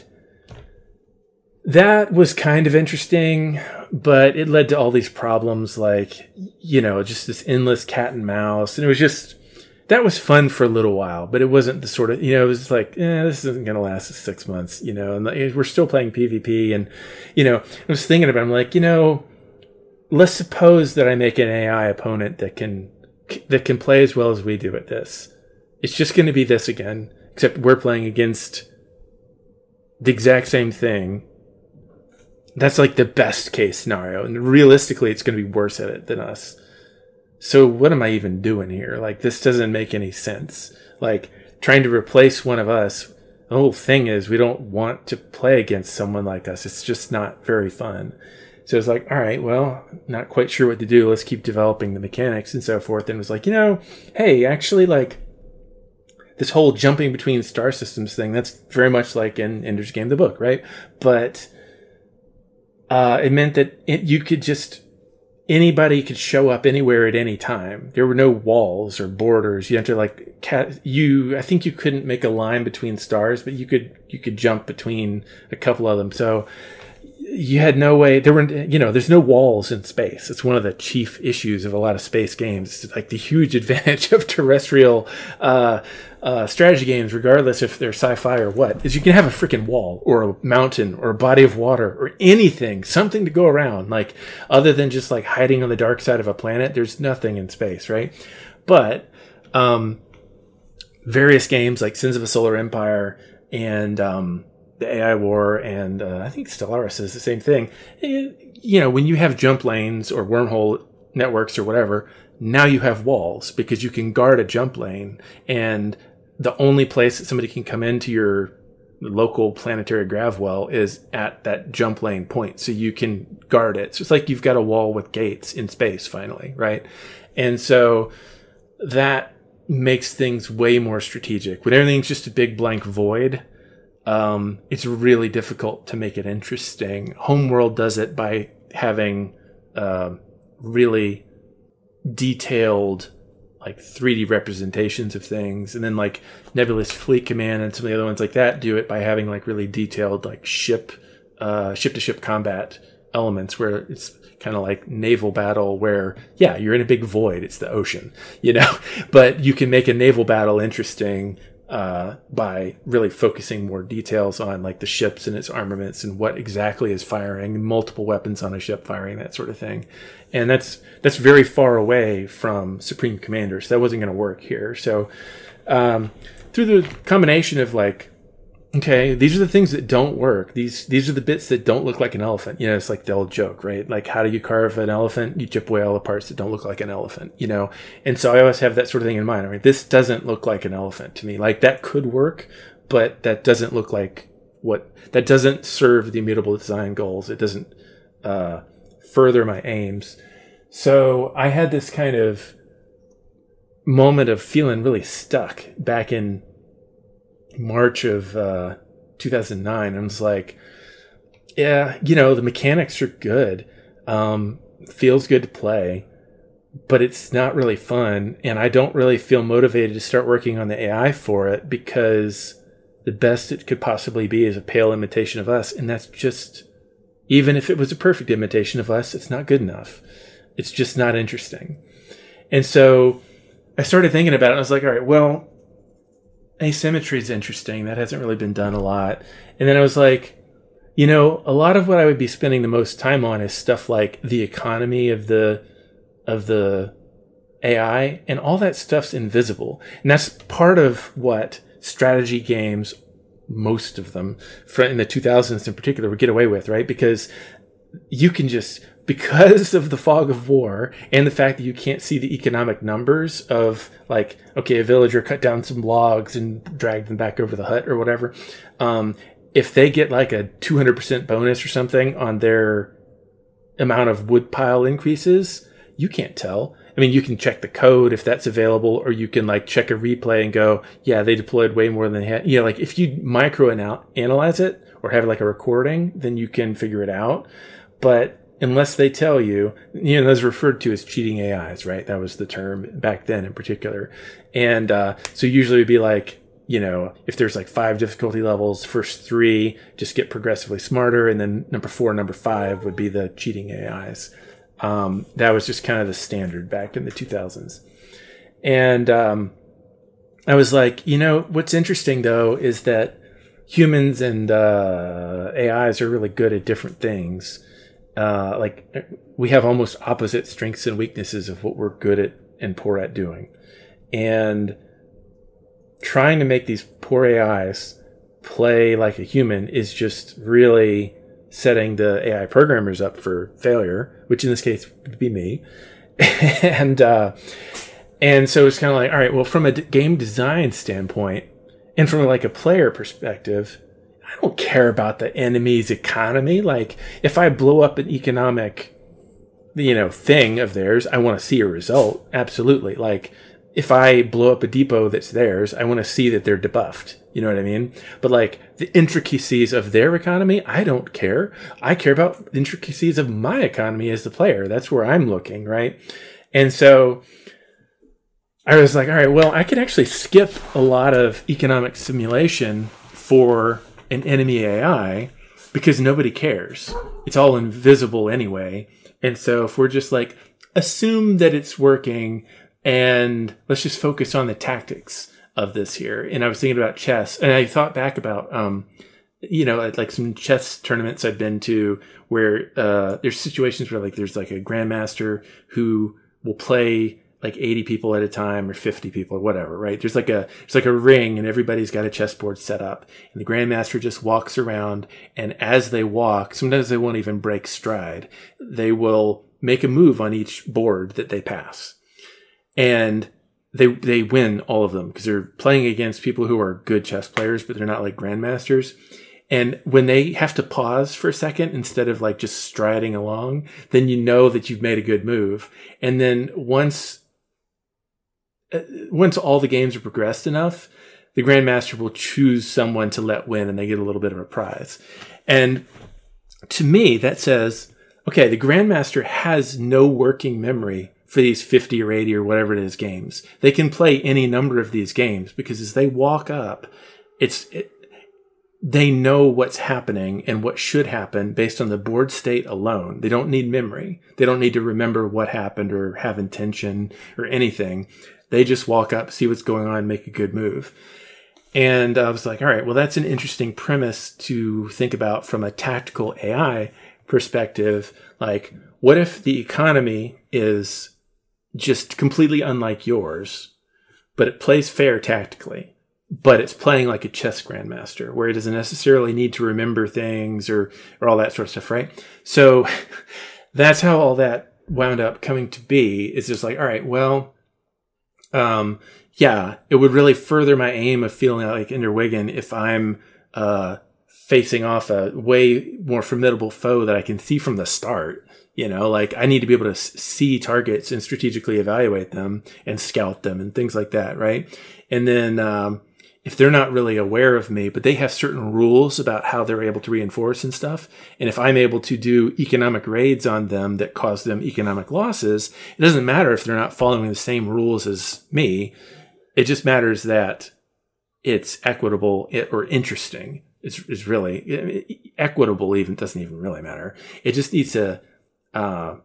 that was kind of interesting, but it led to all these problems like, you know, just this endless cat and mouse. And it was just, that was fun for a little while, but it wasn't the sort of, you know, it was like, eh, this isn't going to last six months, you know, and we're still playing PvP. And, you know, I was thinking about it, I'm like, you know, let's suppose that I make an A I opponent that can, that can play as well as we do at this. It's just going to be this again, except we're playing against the exact same thing. That's like the best case scenario. And realistically, it's going to be worse at it than us. So what am I even doing here? Like, this doesn't make any sense. Like, trying to replace one of us. The whole thing is we don't want to play against someone like us. It's just not very fun. So it's like, all right, well, not quite sure what to do. Let's keep developing the mechanics and so forth. And it was like, you know, hey, actually, like, this whole jumping between star systems thing, that's very much like in Ender's Game, the book, right? But Uh, it meant that it, you could just, anybody could show up anywhere at any time. There were no walls or borders. You had to like, cat, you, I think you couldn't make a line between stars, but you could, you could jump between a couple of them. So you had no way, there were, you know, there's no walls in space. It's one of the chief issues of a lot of space games. It's like the huge advantage of terrestrial, uh, Uh, strategy games, regardless if they're sci-fi or what, is you can have a freaking wall or a mountain or a body of water or anything, something to go around. Like, other than just like hiding on the dark side of a planet, there's nothing in space, right? But um, various games like Sins of a Solar Empire and um, the A I War, and uh, I think Stellaris is the same thing. And, you know, when you have jump lanes or wormhole networks or whatever, now you have walls because you can guard a jump lane, and the only place that somebody can come into your local planetary grav well is at that jump lane point, so you can guard it. So it's like you've got a wall with gates in space finally, right? And so that makes things way more strategic. When everything's just a big blank void, um, it's really difficult to make it interesting. Homeworld does it by having uh, really detailed like three D representations of things, and then like Nebulous Fleet Command and some of the other ones like that do it by having like really detailed like ship uh ship to ship combat elements where it's kind of like naval battle where yeah you're in a big void, it's the ocean, you know, but you can make a naval battle interesting uh by really focusing more details on like the ships and its armaments and what exactly is firing, multiple weapons on a ship firing, that sort of thing. And that's that's very far away from Supreme Commander, so that wasn't going to work here. So um through the combination of like, okay, these are the things that don't work, these these are the bits that don't look like an elephant, you know, it's like the old joke, right? Like, how do you carve an elephant? You chip away all the parts that don't look like an elephant, you know. And so I always have that sort of thing in mind. I mean, this doesn't look like an elephant to me. Like, that could work, but that doesn't look like what that doesn't serve the immutable design goals. It doesn't uh further my aims. So I had this kind of moment of feeling really stuck back in March of uh, two thousand nine. I was like, yeah, you know, the mechanics are good. Um, feels good to play, but it's not really fun. And I don't really feel motivated to start working on the A I for it because the best it could possibly be is a pale imitation of us. And that's just, even if it was a perfect imitation of us, it's not good enough. It's just not interesting. And so I started thinking about it. And I was like, all right, well, asymmetry is interesting. That hasn't really been done a lot. And then I was like, you know, a lot of what I would be spending the most time on is stuff like the economy of the of the A I, and all that stuff's invisible. And that's part of what strategy games, most of them, in the two thousands in particular, would get away with, right? Because you can just, because of the fog of war and the fact that you can't see the economic numbers of like, okay, a villager cut down some logs and dragged them back over the hut or whatever. Um, if they get like a two hundred percent bonus or something on their amount of wood pile increases, you can't tell. I mean, you can check the code if that's available, or you can like check a replay and go, yeah, they deployed way more than they had. You know, like if you micro analyze it or have like a recording, then you can figure it out. But unless they tell you, you know, those are referred to as cheating A Is, right? That was the term back then in particular. And uh, so usually it'd be like, you know, if there's like five difficulty levels, first three just get progressively smarter, and then number four, number five would be the cheating A Is. Um, that was just kind of the standard back in the two thousands. And um, I was like, you know, what's interesting though is that humans and uh, A Is are really good at different things. Uh, like we have almost opposite strengths and weaknesses of what we're good at and poor at doing. And trying to make these poor A Is play like a human is just really setting the A I programmers up for failure, which in this case would be me. and uh, and so it's kind of like, all right, well, from a d- game design standpoint and from like a player perspective, I don't care about the enemy's economy. Like if I blow up an economic, you know, thing of theirs, I want to see a result. Absolutely. Like if I blow up a depot that's theirs, I want to see that they're debuffed. You know what I mean? But like the intricacies of their economy, I don't care. I care about the intricacies of my economy as the player. That's where I'm looking, right? And so I was like, all right, well, I could actually skip a lot of economic simulation for an enemy A I because nobody cares. It's all invisible anyway. And so if we're just like, assume that it's working and let's just focus on the tactics of this here. And I was thinking about chess, and I thought back about, um, you know, like some chess tournaments I've been to where uh, there's situations where like there's like a grandmaster who will play like eighty people at a time or fifty people or whatever, right? There's like a, it's like a ring and everybody's got a chessboard set up and the grandmaster just walks around, and as they walk, sometimes they won't even break stride. They will make a move on each board that they pass. And they, they win all of them because they're playing against people who are good chess players, but they're not like grandmasters. And when they have to pause for a second instead of like just striding along, then you know that you've made a good move. And then once, once all the games are progressed enough, the grandmaster will choose someone to let win and they get a little bit of a prize. And to me, that says, okay, the grandmaster has no working memory for these fifty or eighty or whatever it is games. They can play any number of these games because as they walk up, it's, it, they know what's happening and what should happen based on the board state alone. They don't need memory. They don't need to remember what happened or have intention or anything. They just walk up, see what's going on, make a good move. And I was like, all right, well, that's an interesting premise to think about from a tactical A I perspective. Like, what if the economy is just completely unlike yours, but it plays fair tactically? But it's playing like a chess grandmaster where it doesn't necessarily need to remember things or, or all that sort of stuff, right? So that's how all that wound up coming to be. Is just like, all right, well, um, yeah, it would really further my aim of feeling like Ender Wiggin if I'm uh, facing off a way more formidable foe that I can see from the start. You know, like I need to be able to see targets and strategically evaluate them and scout them and things like that, right? And then um, if they're not really aware of me, but they have certain rules about how they're able to reinforce and stuff, and if I'm able to do economic raids on them that cause them economic losses, it doesn't matter if they're not following the same rules as me. It just matters that it's equitable or interesting. It's, it's really equitable. Even doesn't even really matter. It just needs to uh,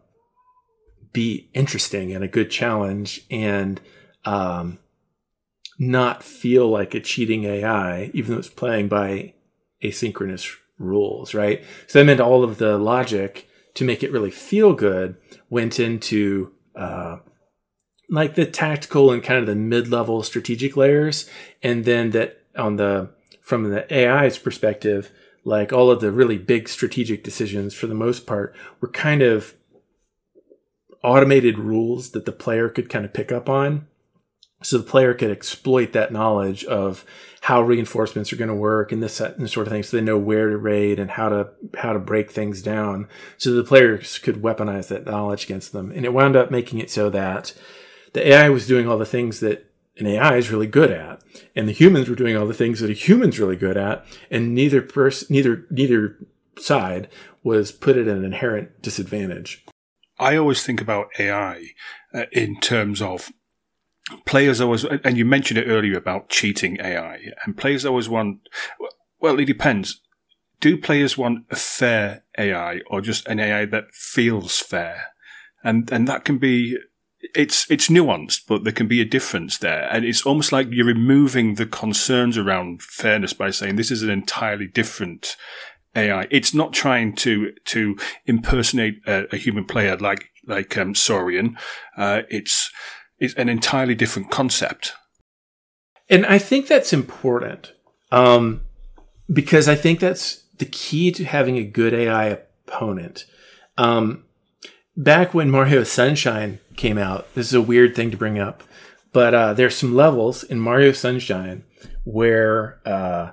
be interesting and a good challenge, and um, not feel like a cheating A I, even though it's playing by asynchronous rules, right? So that meant all of the logic to make it really feel good went into uh, like the tactical and kind of the mid-level strategic layers. And then that on the, from the A I's perspective, like all of the really big strategic decisions for the most part were kind of automated rules that the player could kind of pick up on. So the player could exploit that knowledge of how reinforcements are going to work and this and sort of thing. So they know where to raid and how to, how to break things down. So the players could weaponize that knowledge against them. And it wound up making it so that the A I was doing all the things that an A I is really good at, and the humans were doing all the things that a human's really good at, and neither person, neither neither side was put at an inherent disadvantage. I always think about A I uh, in terms of players always, and you mentioned it earlier about cheating A I, and players always want, well, it depends. Do players want a fair A I or just an A I that feels fair? And and that can be, It's it's nuanced, but there can be a difference there. And it's almost like you're removing the concerns around fairness by saying this is an entirely different A I. It's not trying to to impersonate a, a human player like like um, Saurian. Uh, it's it's an entirely different concept. And I think that's important um, because I think that's the key to having a good A I opponent. Um, back when Mario Sunshine came out, this is a weird thing to bring up, but uh, there's some levels in Mario Sunshine where uh,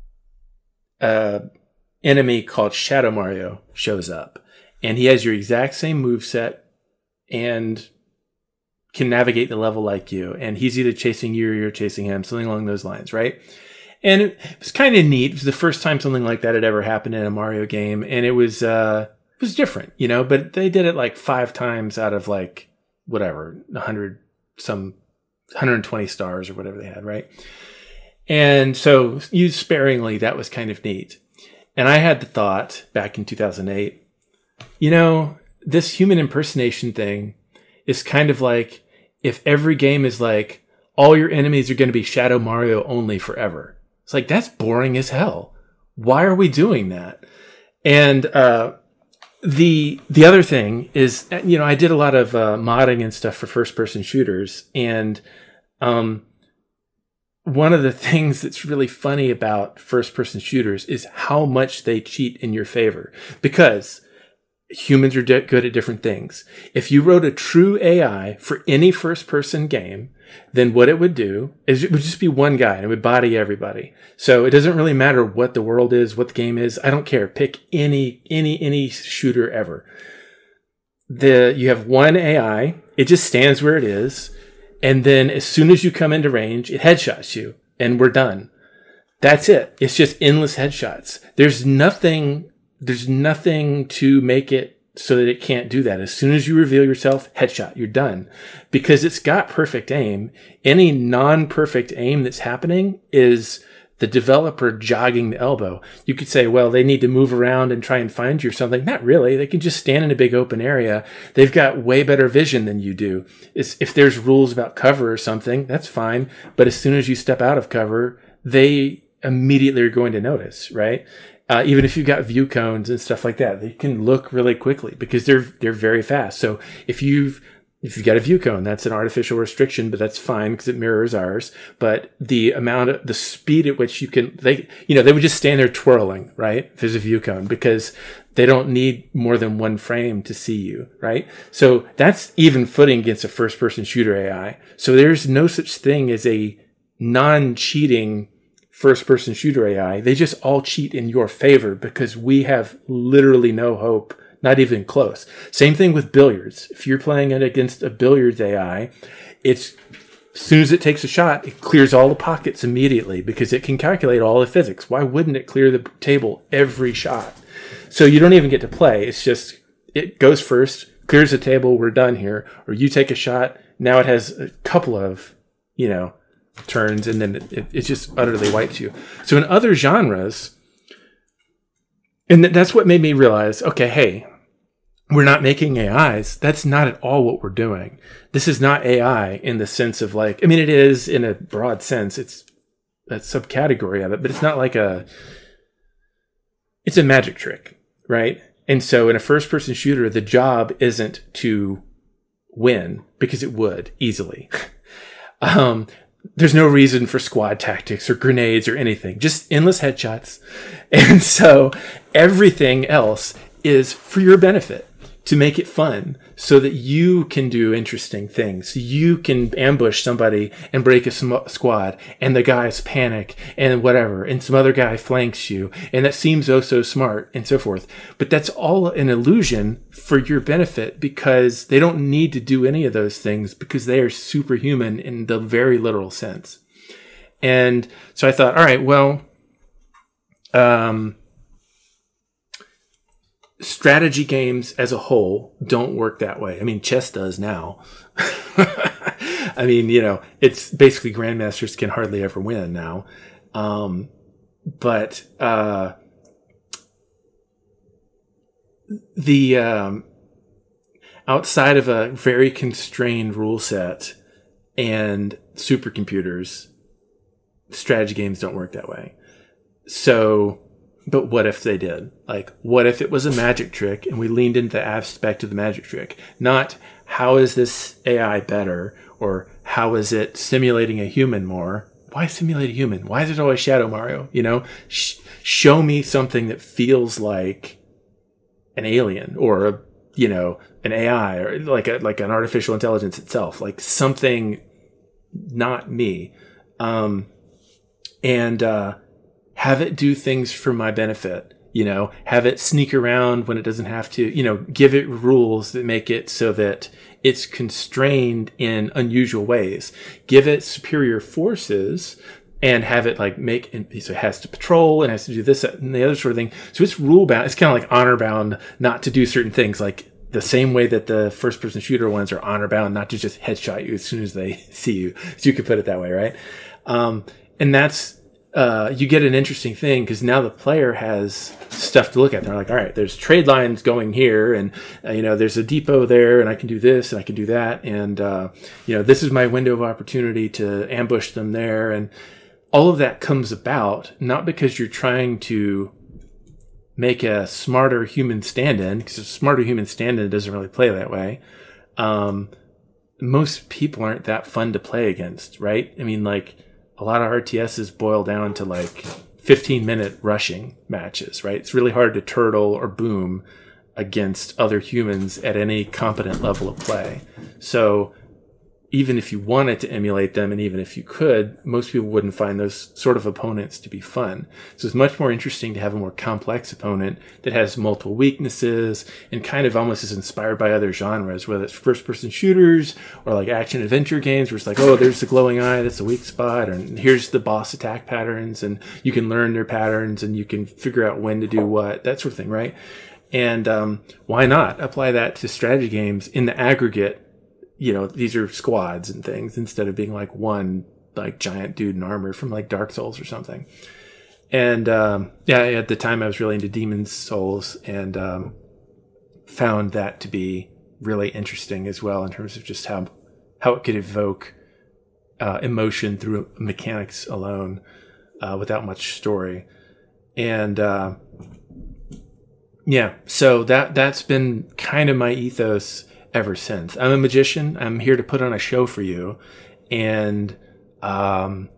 a enemy called Shadow Mario shows up, and he has your exact same moveset and can navigate the level like you, and he's either chasing you or you're chasing him, something along those lines, right? And it was kind of neat. It was the first time something like that had ever happened in a Mario game, and it was uh, it was different, you know, but they did it like five times out of like whatever, one hundred, some one hundred twenty stars or whatever they had, right? And so used sparingly, that was kind of neat. And I had the thought back in two thousand eight, you know, this human impersonation thing is kind of like if every game is like, all your enemies are going to be Shadow Mario only forever. It's like, that's boring as hell. Why are we doing that? And uh, the the other thing is, you know, I did a lot of uh, modding and stuff for first person shooters, and um, one of the things that's really funny about first person shooters is how much they cheat in your favor, because humans are de- good at different things. If you wrote a true A I for any first person game, then what it would do is it would just be one guy and it would body everybody. So it doesn't really matter what the world is, what the game is. I don't care. Pick any, any, any shooter ever. The, you have one A I. It just stands where it is. And then as soon as you come into range, it headshots you and we're done. That's it. It's just endless headshots. There's nothing There's nothing to make it so that it can't do that. As soon as you reveal yourself, headshot, you're done. Because it's got perfect aim. Any non-perfect aim that's happening is the developer jogging the elbow. You could say, well, they need to move around and try and find you or something. Not really. They can just stand in a big open area. They've got way better vision than you do. It's, if there's rules about cover or something, that's fine. But as soon as you step out of cover, they immediately are going to notice, right? Uh, even if you've got view cones and stuff like that, they can look really quickly because they're they're very fast. So if you've if you've got a view cone, that's an artificial restriction, but that's fine because it mirrors ours. But the amount of the speed at which you can, they you know they would just stand there twirling, right? If there's a view cone, because they don't need more than one frame to see you, right? So that's even footing against a first-person shooter A I. So there's no such thing as a non-cheating first-person shooter A I. They just all cheat in your favor because we have literally no hope, not even close. Same thing with billiards. If you're playing it against a billiards A I, it's as soon as it takes a shot, it clears all the pockets immediately because it can calculate all the physics. Why wouldn't it clear the table every shot? So you don't even get to play. It's just, it goes first, clears the table, we're done here. Or you take a shot, now it has a couple of, you know, turns, and then it, it, it just utterly wipes you. So in other genres, and th- that's what made me realize, okay, hey, we're not making A Is. That's not at all what we're doing. This is not A I in the sense of like, I mean, it is in a broad sense. It's a subcategory of it, but it's not like a, it's a magic trick, right? And so in a first-person shooter, the job isn't to win, because it would easily. um, There's no reason for squad tactics or grenades or anything, just endless headshots. And so everything else is for your benefit, to make it fun so that you can do interesting things. So you can ambush somebody and break a sm- squad and the guys panic and whatever, and some other guy flanks you and that seems oh so smart and so forth. But that's all an illusion for your benefit, because they don't need to do any of those things because they are superhuman in the very literal sense. And so I thought, all right, well, um, strategy games as a whole don't work that way. I mean, chess does now. I mean, you know, it's basically grandmasters can hardly ever win now. Um, but uh, the um, outside of a very constrained rule set and supercomputers, strategy games don't work that way. So, but what if they did? Like, what if it was a magic trick and we leaned into the aspect of the magic trick? Not how is this A I better, or how is it simulating a human more? Why simulate a human? Why is it always Shadow Mario? You know, Sh- show me something that feels like an alien, or a, you know, an A I, or like a, like an artificial intelligence itself, like something not me. Um, and, uh, have it do things for my benefit, you know, have it sneak around when it doesn't have to, you know, give it rules that make it so that it's constrained in unusual ways. Give it superior forces and have it like make, so it has to patrol and has to do this and the other sort of thing. So it's rule bound. It's kind of like honor bound not to do certain things, like the same way that the first person shooter ones are honor bound not to just headshot you as soon as they see you. So you could put it that way, right? Um, and that's, Uh, you get an interesting thing because now the player has stuff to look at. They're like, all right, there's trade lines going here, and uh, you know, there's a depot there, and I can do this and I can do that, and uh, you know, this is my window of opportunity to ambush them there, and all of that comes about not because you're trying to make a smarter human stand-in, because a smarter human stand-in doesn't really play that way. Um, most people aren't that fun to play against, right? I mean, like, a lot of R T Ss boil down to like fifteen minute rushing matches, right? It's really hard to turtle or boom against other humans at any competent level of play. So even if you wanted to emulate them, and even if you could, most people wouldn't find those sort of opponents to be fun. So it's much more interesting to have a more complex opponent that has multiple weaknesses and kind of almost is inspired by other genres, whether it's first-person shooters or like action-adventure games where it's like, oh, there's the glowing eye, that's a weak spot, and here's the boss attack patterns, and you can learn their patterns, and you can figure out when to do what, that sort of thing, right? And um, why not apply that to strategy games in the aggregate? You know, these are squads and things instead of being like one like giant dude in armor from like Dark Souls or something. And um, yeah, at the time I was really into Demon's Souls, and um, found that to be really interesting as well in terms of just how how it could evoke uh, emotion through mechanics alone uh, without much story. And uh, yeah, so that that's been kind of my ethos ever since. I'm a magician. I'm here to put on a show for you. And, um,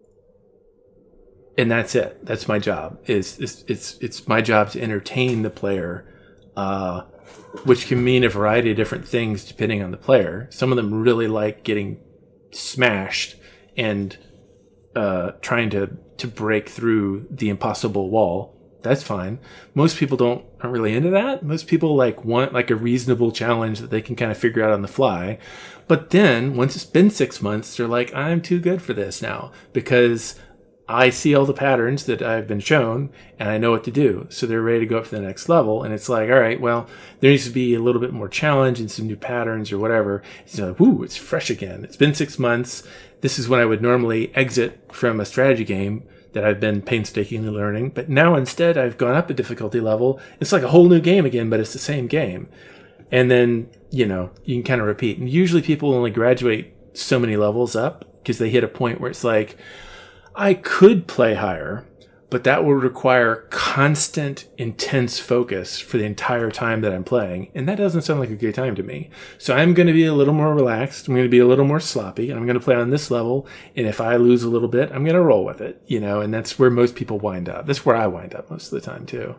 and that's it. That's my job. Is it's, it's, it's my job to entertain the player, uh, which can mean a variety of different things depending on the player. Some of them really like getting smashed and, uh, trying to, to break through the impossible wall. That's fine. Most people don't aren't really into that. Most people like want like a reasonable challenge that they can kind of figure out on the fly. But then once it's been six months, they're like, I'm too good for this now because I see all the patterns that I've been shown and I know what to do. So they're ready to go up to the next level. And it's like, all right, well, there needs to be a little bit more challenge and some new patterns or whatever. It's like, whoo, it's fresh again. It's been six months. This is when I would normally exit from a strategy game that I've been painstakingly learning. But now instead I've gone up a difficulty level. It's like a whole new game again, but it's the same game. And then, you know, you can kind of repeat. And usually people only graduate so many levels up because they hit a point where it's like, I could play higher, but that would require constant, intense focus for the entire time that I'm playing. And that doesn't sound like a good time to me. So I'm going to be a little more relaxed. I'm going to be a little more sloppy. And I'm going to play on this level. And if I lose a little bit, I'm going to roll with it. You know, and that's where most people wind up. That's where I wind up most of the time, too.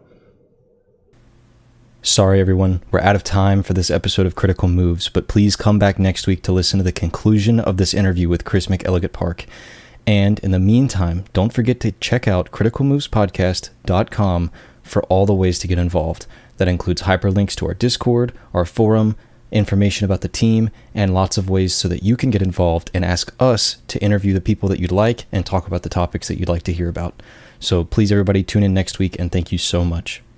Sorry, everyone. We're out of time for this episode of Critical Moves. But please come back next week to listen to the conclusion of this interview with Chris McElligott Park. And in the meantime, don't forget to check out critical moves podcast dot com for all the ways to get involved. That includes hyperlinks to our Discord, our forum, information about the team, and lots of ways so that you can get involved and ask us to interview the people that you'd like and talk about the topics that you'd like to hear about. So please, everybody, tune in next week, and thank you so much.